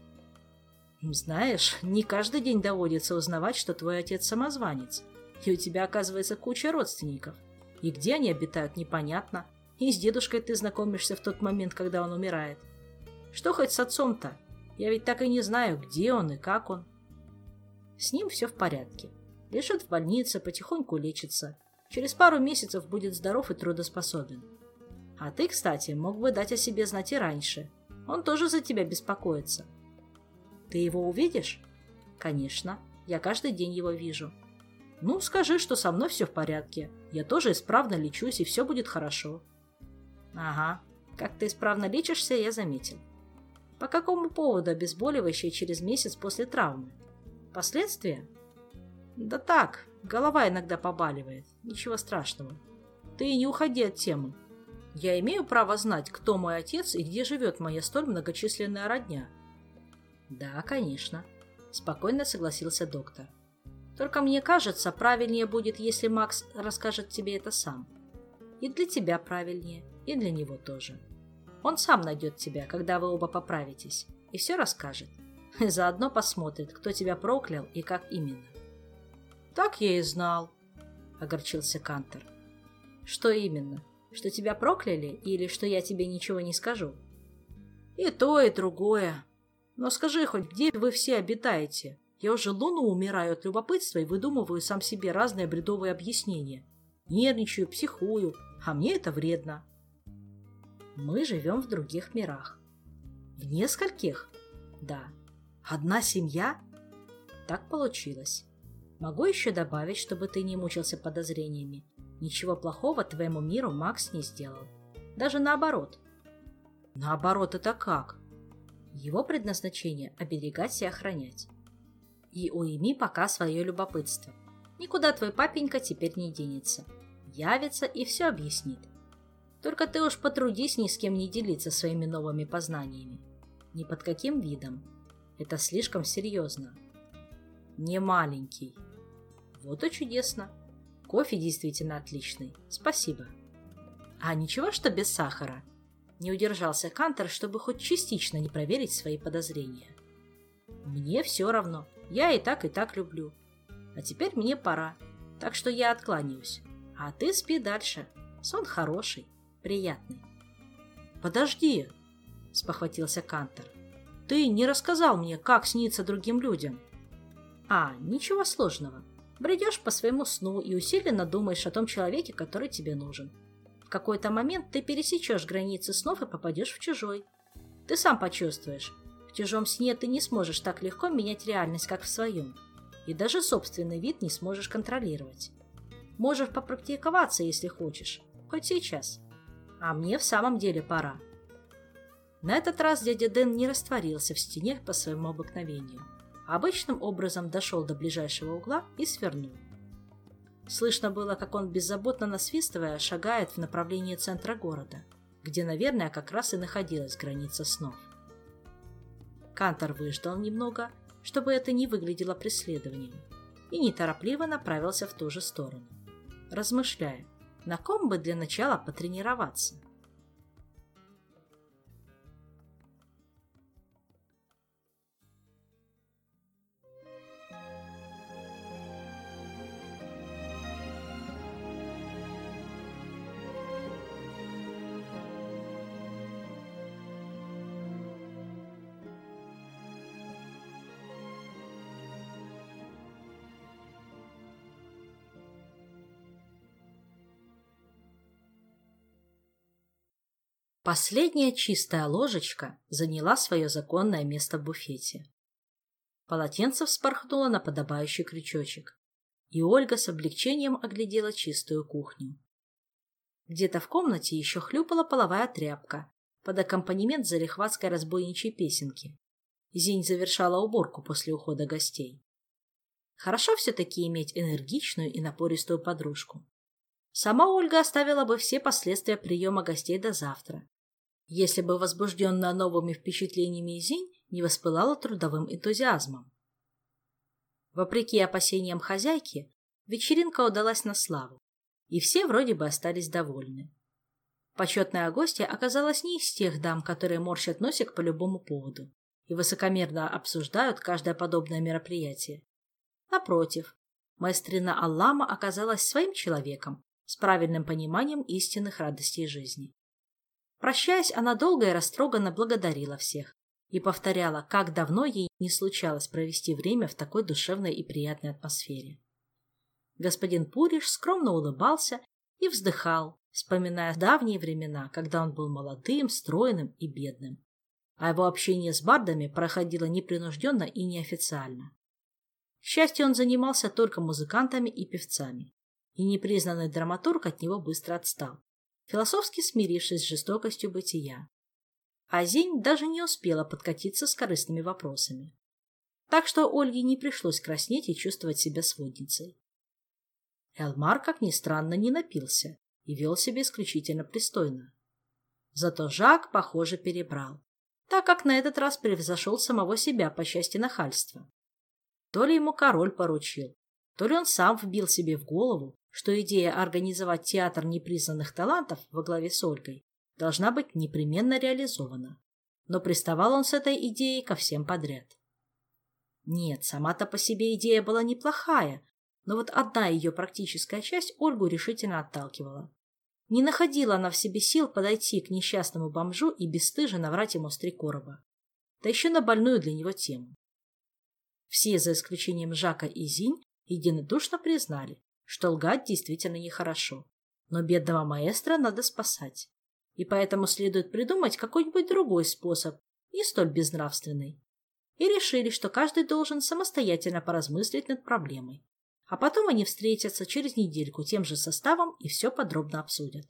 Знаешь, не каждый день доводится узнавать, что твой отец самозванец, и у тебя, оказывается, куча родственников. И где они обитают, непонятно. И с дедушкой ты знакомишься в тот момент, когда он умирает. Что хоть с отцом-то? Я ведь так и не знаю, где он и как он. С ним все в порядке. Лежит в больнице, потихоньку лечится. Через пару месяцев будет здоров и трудоспособен. А ты, кстати, мог бы дать о себе знать и раньше. Он тоже за тебя беспокоится. Ты его увидишь? Конечно, я каждый день его вижу. Ну, скажи, что со мной все в порядке. Я тоже исправно лечусь, и все будет хорошо. Ага, как ты исправно лечишься, я заметил. По какому поводу обезболивающее через месяц после травмы? Последствия? Да так, голова иногда побаливает. Ничего страшного. Ты не уходи от темы. Я имею право знать, кто мой отец и где живет моя столь многочисленная родня? Да, конечно, спокойно согласился доктор. Только мне кажется, правильнее будет, если Макс расскажет тебе это сам. И для тебя правильнее, и для него тоже. Он сам найдет тебя, когда вы оба поправитесь, и все расскажет. И заодно посмотрит, кто тебя проклял и как именно. Так я и знал, огорчился Кантор. Что именно? Что тебя прокляли или что я тебе ничего не скажу? И то, и другое. Но скажи хоть, где вы все обитаете? Я уже луну умираю от любопытства и выдумываю сам себе разные бредовые объяснения. Нервничаю, психую, а мне это вредно. Мы живем в других мирах. В нескольких? Да. Одна семья? Так получилось. Могу еще добавить, чтобы ты не мучился подозрениями. Ничего плохого твоему миру Макс не сделал. Даже наоборот. Наоборот, это как? Его предназначение – оберегать и охранять. И уйми пока свое любопытство. Никуда твой папенька теперь не денется. Явится и все объяснит. Только ты уж потрудись ни с кем не делиться своими новыми познаниями. Ни под каким видом. Это слишком серьезно. Не маленький. Вот и чудесно. Кофе действительно отличный. Спасибо. А ничего, что без сахара? Не удержался Кантор, чтобы хоть частично не проверить свои подозрения. Мне все равно. Я и так люблю. А теперь мне пора. Так что я откланяюсь. А ты спи дальше. Сон хороший, приятный. Подожди, спохватился Кантор. Ты не рассказал мне, как снится другим людям. А, ничего сложного. Бредешь по своему сну и усиленно думаешь о том человеке, который тебе нужен. В какой-то момент ты пересечешь границы снов и попадешь в чужой. Ты сам почувствуешь. В чужом сне ты не сможешь так легко менять реальность, как в своем. И даже собственный вид не сможешь контролировать. Можешь попрактиковаться, если хочешь. Хоть сейчас. А мне в самом деле пора. На этот раз дядя Дэн не растворился в стене по своему обыкновению. Обычным образом дошел до ближайшего угла и свернул. Слышно было, как он, беззаботно насвистывая, шагает в направлении центра города, где, наверное, как раз и находилась граница снов. Кантор выждал немного, чтобы это не выглядело преследованием, и неторопливо направился в ту же сторону, размышляя, на ком бы для начала потренироваться. Последняя чистая ложечка заняла свое законное место в буфете. Полотенце вспорхнуло на подобающий крючочек, и Ольга с облегчением оглядела чистую кухню. Где-то в комнате еще хлюпала половая тряпка под аккомпанемент залихватской разбойничьей песенки. Зинь завершала уборку после ухода гостей. Хорошо все-таки иметь энергичную и напористую подружку. Сама Ольга оставила бы все последствия приема гостей до завтра, если бы возбужденная новыми впечатлениями Зинь не воспылала трудовым энтузиазмом. Вопреки опасениям хозяйки, вечеринка удалась на славу, и все вроде бы остались довольны. Почетная гостья оказалась не из тех дам, которые морщат носик по любому поводу и высокомерно обсуждают каждое подобное мероприятие. Напротив, маэстрина Аллама оказалась своим человеком с правильным пониманием истинных радостей жизни. Прощаясь, она долго и растроганно благодарила всех и повторяла, как давно ей не случалось провести время в такой душевной и приятной атмосфере. Господин Пуриш скромно улыбался и вздыхал, вспоминая давние времена, когда он был молодым, стройным и бедным, а его общение с бардами проходило непринужденно и неофициально. К счастью, он занимался только музыкантами и певцами, и непризнанный драматург от него быстро отстал, философски смирившись с жестокостью бытия. А Зинь даже не успела подкатиться с корыстными вопросами. Так что Ольге не пришлось краснеть и чувствовать себя сводницей. Элмар, как ни странно, не напился и вел себя исключительно пристойно. Зато Жак, похоже, перебрал, так как на этот раз превзошел самого себя по части нахальства. То ли ему король поручил, то ли он сам вбил себе в голову, что идея организовать театр непризнанных талантов во главе с Ольгой должна быть непременно реализована. Но приставал он с этой идеей ко всем подряд. Нет, сама-то по себе идея была неплохая, но вот одна ее практическая часть Ольгу решительно отталкивала. Не находила она в себе сил подойти к несчастному бомжу и бесстыже наврать ему с 3 короба. Да еще на больную для него тему. Все, за исключением Жака и Зинь, единодушно признали, что лгать действительно нехорошо, но бедного маэстро надо спасать, и поэтому следует придумать какой-нибудь другой способ, не столь безнравственный. И решили, что каждый должен самостоятельно поразмыслить над проблемой, а потом они встретятся через недельку тем же составом и все подробно обсудят.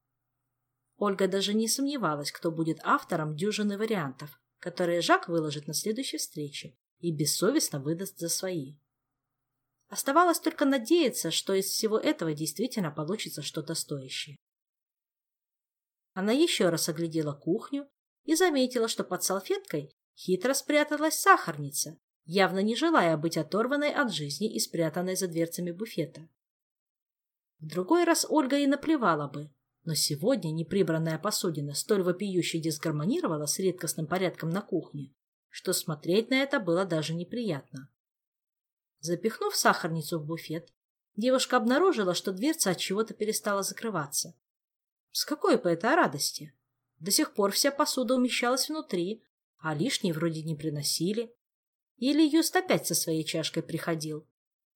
Ольга даже не сомневалась, кто будет автором дюжины вариантов, которые Жак выложит на следующей встрече и бессовестно выдаст за свои. Оставалось только надеяться, что из всего этого действительно получится что-то стоящее. Она еще раз оглядела кухню и заметила, что под салфеткой хитро спряталась сахарница, явно не желая быть оторванной от жизни и спрятанной за дверцами буфета. В другой раз Ольга и наплевала бы, но сегодня неприбранная посудина столь вопиюще дисгармонировала с редкостным порядком на кухне, что смотреть на это было даже неприятно. Запихнув сахарницу в буфет, девушка обнаружила, что дверца от чего-то перестала закрываться. С какой бы это радости? До сих пор вся посуда умещалась внутри, а лишней вроде не приносили. Или Юст опять со своей чашкой приходил.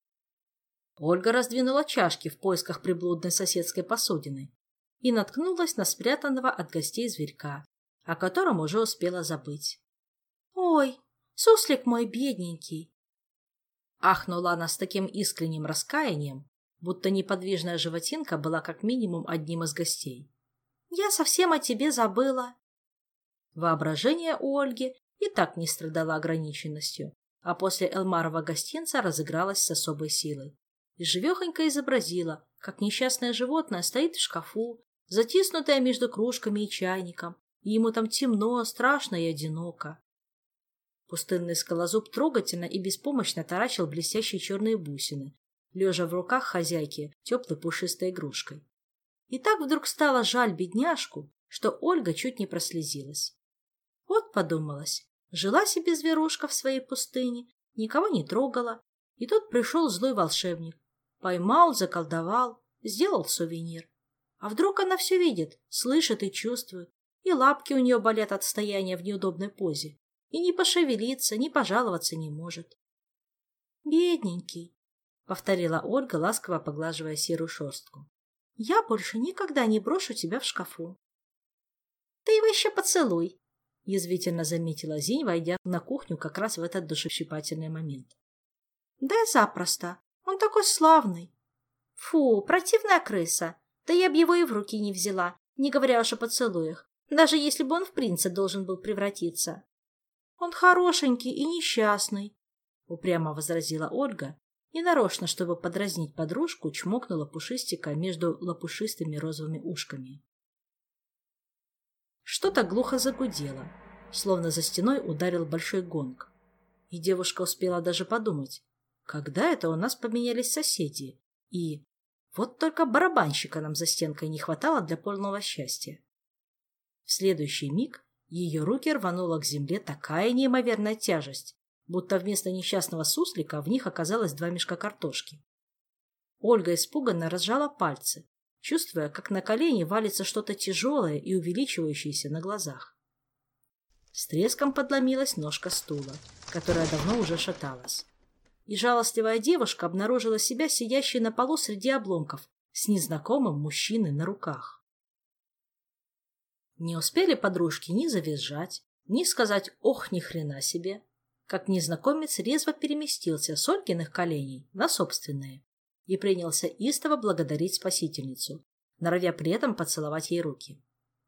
Ольга раздвинула чашки в поисках приблудной соседской посудины и наткнулась на спрятанного от гостей зверька, о котором уже успела забыть. «Ой, суслик мой бедненький!» Ахнула она с таким искренним раскаянием, будто неподвижная животинка была как минимум одним из гостей. «Я совсем о тебе забыла!» Воображение у Ольги и так не страдало ограниченностью, а после Элмарова гостинца разыгралась с особой силой. И живехонько изобразила, как несчастное животное стоит в шкафу, затиснутое между кружками и чайником, и ему там темно, страшно и одиноко. Пустынный скалозуб трогательно и беспомощно таращил блестящие черные бусины, лежа в руках хозяйки теплой пушистой игрушкой. И так вдруг стало жаль бедняжку, что Ольга чуть не прослезилась. Вот, подумалось, жила себе зверушка в своей пустыне, никого не трогала, и тут пришел злой волшебник. Поймал, заколдовал, сделал сувенир. А вдруг она все видит, слышит и чувствует, и лапки у нее болят от стояния в неудобной позе, и не пошевелиться, ни пожаловаться не может. «Бедненький», — повторила Ольга, ласково поглаживая серую шерстку, — «я больше никогда не брошу тебя в шкафу». «Ты его еще поцелуй», — язвительно заметила Зинь, войдя на кухню как раз в этот душещипательный момент. «Да и запросто. Он такой славный». «Фу, противная крыса. Да я б его и в руки не взяла, не говоря уж о поцелуях, даже если бы он в принца должен был превратиться». «Он хорошенький и несчастный», — упрямо возразила Ольга и нарочно, чтобы подразнить подружку, чмокнула Пушистика между лопушистыми розовыми ушками. Что-то глухо загудело, словно за стеной ударил большой гонг. И девушка успела даже подумать, когда это у нас поменялись соседи, и вот только барабанщика нам за стенкой не хватало для полного счастья. В следующий миг ее руки рванула к земле такая неимоверная тяжесть, будто вместо несчастного суслика в них оказалось 2 мешка картошки. Ольга испуганно разжала пальцы, чувствуя, как на колени валится что-то тяжелое и увеличивающееся на глазах. С треском подломилась ножка стула, которая давно уже шаталась. И жалостливая девушка обнаружила себя сидящей на полу среди обломков с незнакомым мужчиной на руках. Не успели подружки ни завизжать, ни сказать «ох, ни хрена себе», как незнакомец резво переместился с Ольгиных коленей на собственные и принялся истово благодарить спасительницу, норовя при этом поцеловать ей руки.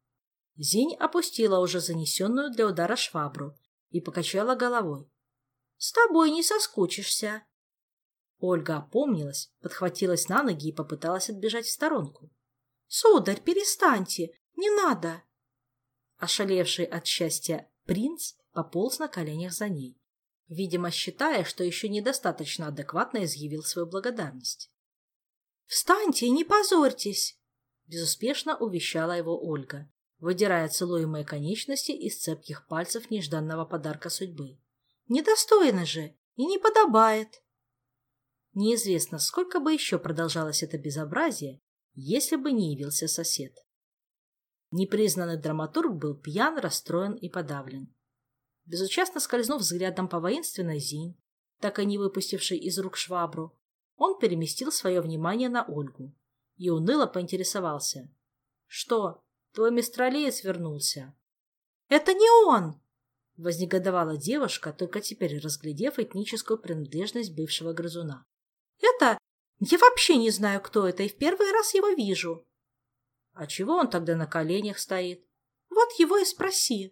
Зинь опустила уже занесенную для удара швабру и покачала головой. — С тобой не соскучишься. Ольга опомнилась, подхватилась на ноги и попыталась отбежать в сторонку. — Сударь, перестаньте, не надо! Ошалевший от счастья принц пополз на коленях за ней, видимо, считая, что еще недостаточно адекватно изъявил свою благодарность. — Встаньте и не позорьтесь! — безуспешно увещала его Ольга, выдирая целуемые конечности из цепких пальцев нежданного подарка судьбы. — Недостойно же и не подобает! Неизвестно, сколько бы еще продолжалось это безобразие, если бы не явился сосед. Непризнанный драматург был пьян, расстроен и подавлен. Безучастно скользнув взглядом по воинственной Зинь, так и не выпустившей из рук швабру, он переместил свое внимание на Ольгу и уныло поинтересовался. — Что, твой мистралиец вернулся? — Это не он! — вознегодовала девушка, только теперь разглядев этническую принадлежность бывшего грызуна. — Это... Я вообще не знаю, кто это, и в первый раз его вижу. — А чего он тогда на коленях стоит? — Вот его и спроси.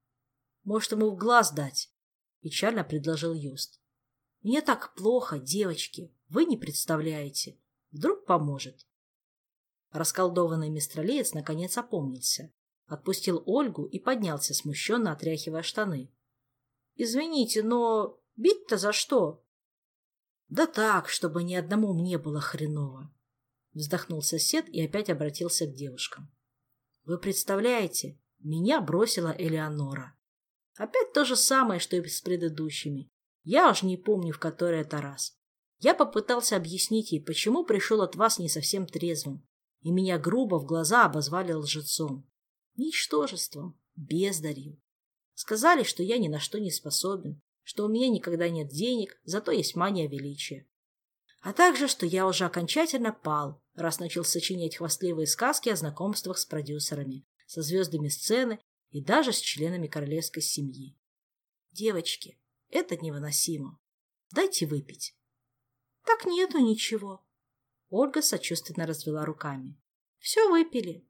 — Может, ему в глаз дать? — печально предложил Юст. — Мне так плохо, девочки, вы не представляете. Вдруг поможет. Расколдованный мистралиец наконец опомнился, отпустил Ольгу и поднялся, смущенно отряхивая штаны. — Извините, но бить-то за что? — Да так, чтобы ни одному мне было хреново. Вздохнул сосед и опять обратился к девушкам. — Вы представляете, меня бросила Элеонора. Опять то же самое, что и с предыдущими. Я уж не помню, в который это раз. Я попытался объяснить ей, почему пришел от вас не совсем трезвым, и меня грубо в глаза обозвали лжецом, ничтожеством, бездарью. Сказали, что я ни на что не способен, что у меня никогда нет денег, зато есть мания величия. А также, что я уже окончательно пал, раз начал сочинять хвастливые сказки о знакомствах с продюсерами, со звездами сцены и даже с членами королевской семьи. Девочки, это невыносимо. Дайте выпить. Так нету ничего. Ольга сочувственно развела руками. Все выпили.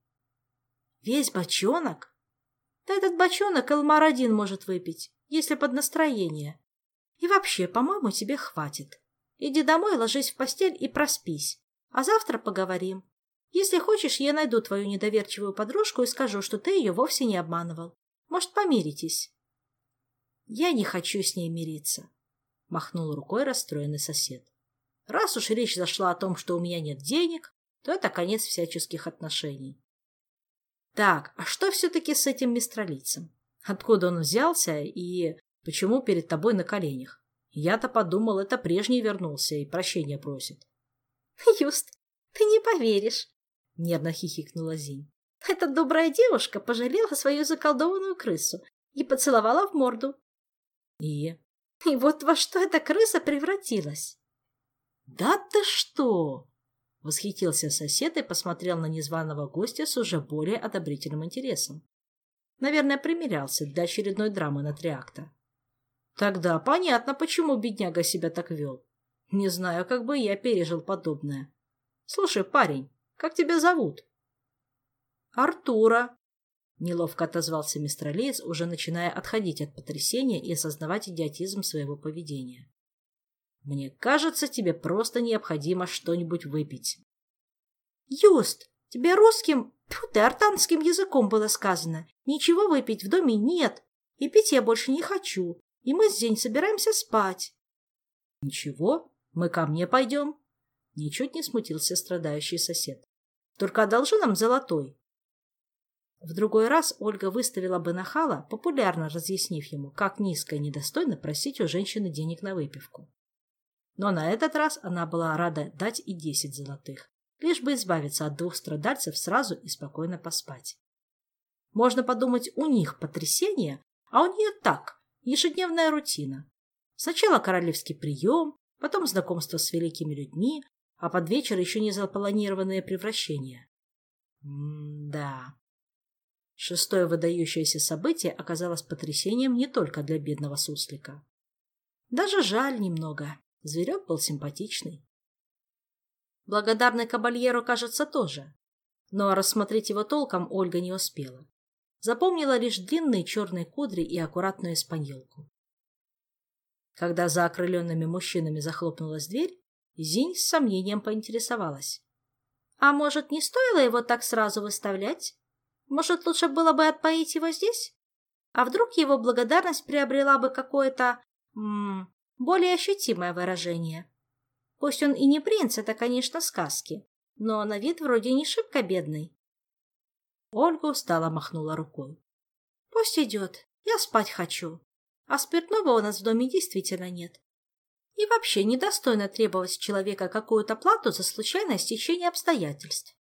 Весь бочонок? Да этот бочонок Элмар один может выпить, если под настроение. И вообще, по-моему, тебе хватит. Иди домой, ложись в постель и проспись. А завтра поговорим. Если хочешь, я найду твою недоверчивую подружку и скажу, что ты ее вовсе не обманывал. Может, помиритесь? — Я не хочу с ней мириться, — махнул рукой расстроенный сосед. — Раз уж речь зашла о том, что у меня нет денег, то это конец всяческих отношений. Так, а что все-таки с этим мистралийцем? Откуда он взялся и почему перед тобой на коленях? Я-то подумал, это прежний вернулся и прощения просит. — Юст, ты не поверишь, — нервно хихикнула Зинь. — Эта добрая девушка пожалела свою заколдованную крысу и поцеловала в морду. И вот во что эта крыса превратилась. — Да ты что! — восхитился сосед и посмотрел на незваного гостя с уже более одобрительным интересом. Наверное, примерялся для очередной драмы на 3 акта. Тогда понятно, почему бедняга себя так вел. Не знаю, как бы я пережил подобное. Слушай, парень, как тебя зовут? — Артура, — неловко отозвался мистралиец, уже начиная отходить от потрясения и осознавать идиотизм своего поведения. Мне кажется, тебе просто необходимо что-нибудь выпить. Юст, тебе русским, тьфу ты, артанским языком было сказано. Ничего выпить в доме нет, и пить я больше не хочу, и мы здесь собираемся спать. Ничего, мы ко мне пойдем. Ничуть не смутился страдающий сосед. Только одолжи нам золотой. В другой раз Ольга выставила бы нахала, популярно разъяснив ему, как низко и недостойно просить у женщины денег на выпивку. Но на этот раз она была рада дать и 10 золотых, лишь бы избавиться от 2 страдальцев сразу и спокойно поспать. Можно подумать, у них потрясение, а у нее так, ежедневная рутина. Сначала королевский прием, потом знакомство с великими людьми, а под вечер еще не запланированные превращения. Да. 6-е выдающееся событие оказалось потрясением не только для бедного суслика. Даже жаль немного. Зверек был симпатичный. Благодарный кабальеру, кажется, тоже. Но рассмотреть его толком Ольга не успела. Запомнила лишь длинные черные кудри и аккуратную испаньолку. Когда за окрыленными мужчинами захлопнулась дверь, Зинь с сомнением поинтересовалась. «А может, не стоило его так сразу выставлять? Может, лучше было бы отпоить его здесь? А вдруг его благодарность приобрела бы какое-то более ощутимое выражение? Пусть он и не принц, это, конечно, сказки, но на вид вроде не шибко бедный». Ольга устало махнула рукой. «Пусть идет, я спать хочу. А спиртного у нас в доме действительно нет. И вообще недостойно требовать с человека какую-то плату за случайное стечение обстоятельств».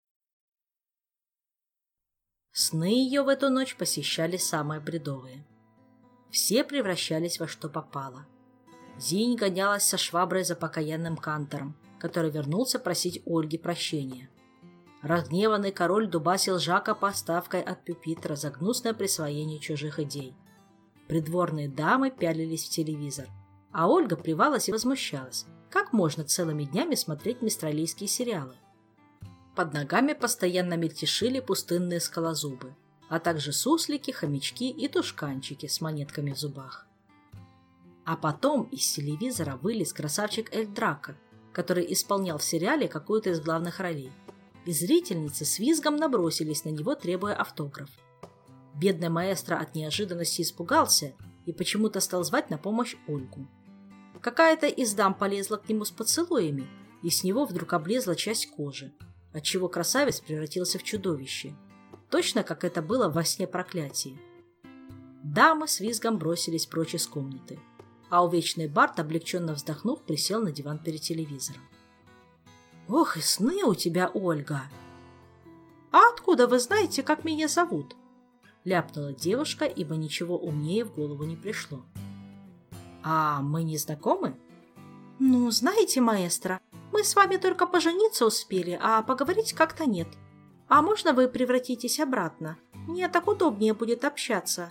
Сны ее в эту ночь посещали самые бредовые. Все превращались во что попало. Зинь гонялась со шваброй за покаянным кантором, который вернулся просить Ольги прощения. Разгневанный король дубасил Жака поставкой от пюпитра за гнусное присвоение чужих идей. Придворные дамы пялились в телевизор, а Ольга плевалась и возмущалась. Как можно целыми днями смотреть мистралийские сериалы? Под ногами постоянно мельтешили пустынные скалозубы, а также суслики, хомячки и тушканчики с монетками в зубах. А потом из телевизора вылез красавчик Эль Драко, который исполнял в сериале какую-то из главных ролей. И зрительницы с визгом набросились на него, требуя автограф. Бедный маэстро от неожиданности испугался и почему-то стал звать на помощь Ольгу. Какая-то из дам полезла к нему с поцелуями, и с него вдруг облезла часть кожи, отчего красавец превратился в чудовище, точно как это было во сне проклятия. Дамы с визгом бросились прочь из комнаты, а увечный Барт, облегченно вздохнув, присел на диван перед телевизором. «Ох, и сны у тебя, Ольга!» «А откуда вы знаете, как меня зовут?» — ляпнула девушка, ибо ничего умнее в голову не пришло. «А мы не знакомы?» «Ну, знаете, маэстро, мы с вами только пожениться успели, а поговорить как-то нет. А можно вы превратитесь обратно? Мне так удобнее будет общаться».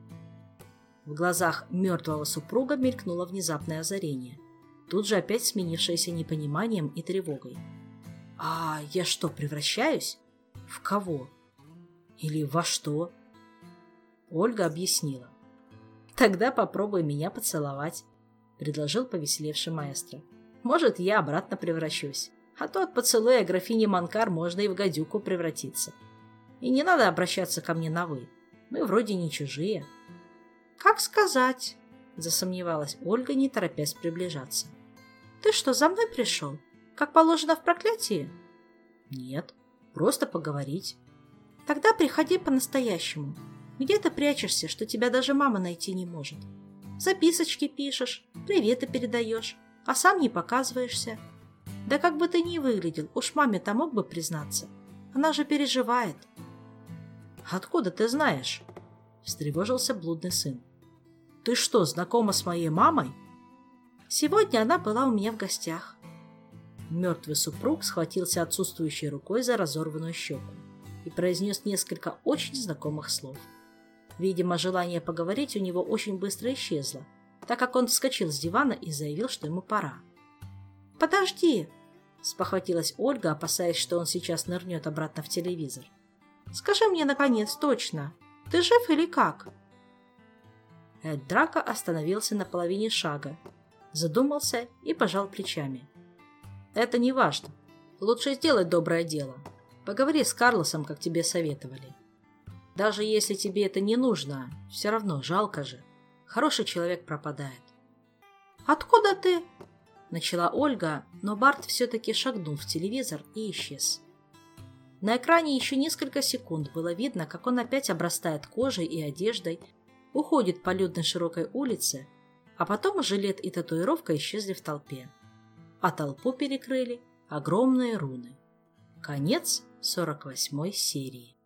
В глазах мертвого супруга мелькнуло внезапное озарение, тут же опять сменившееся непониманием и тревогой. «А я что, превращаюсь? В кого? Или во что?» Ольга объяснила. «Тогда попробуй меня поцеловать», — предложил повеселевший маэстро. «Может, я обратно превращусь, а то от поцелуя графини Монкар можно и в гадюку превратиться. И не надо обращаться ко мне на «вы». Мы вроде не чужие». «Как сказать?» — засомневалась Ольга, не торопясь приближаться. «Ты что, за мной пришел? Как положено в проклятии?» «Нет, просто поговорить». «Тогда приходи по-настоящему. Где ты прячешься, что тебя даже мама найти не может? Записочки пишешь, приветы передаешь, а сам не показываешься. Да как бы ты ни выглядел, уж маме-то мог бы признаться. Она же переживает». «Откуда ты знаешь?» — встревожился блудный сын. «Ты что, знакома с моей мамой?» «Сегодня она была у меня в гостях». Мертвый супруг схватился отсутствующей рукой за разорванную щеку и произнес несколько очень знакомых слов. Видимо, желание поговорить у него очень быстро исчезло, так как он вскочил с дивана и заявил, что ему пора. «Подожди!» — спохватилась Ольга, опасаясь, что он сейчас нырнет обратно в телевизор. «Скажи мне, наконец, точно, ты жив или как?» Эль Драко остановился на половине шага Задумался и пожал плечами. Это не важно. Лучше сделать доброе дело. Поговори с Карлосом, как тебе советовали. Даже если тебе это не нужно, все равно жалко же. Хороший человек пропадает. «Откуда ты?» — начала Ольга, но Барт все-таки шагнул в телевизор и исчез. На экране еще несколько секунд было видно, как он опять обрастает кожей и одеждой, уходит по людной широкой улице, а потом жилет и татуировка исчезли в толпе. А толпу перекрыли огромные руны. Конец 48-й серии.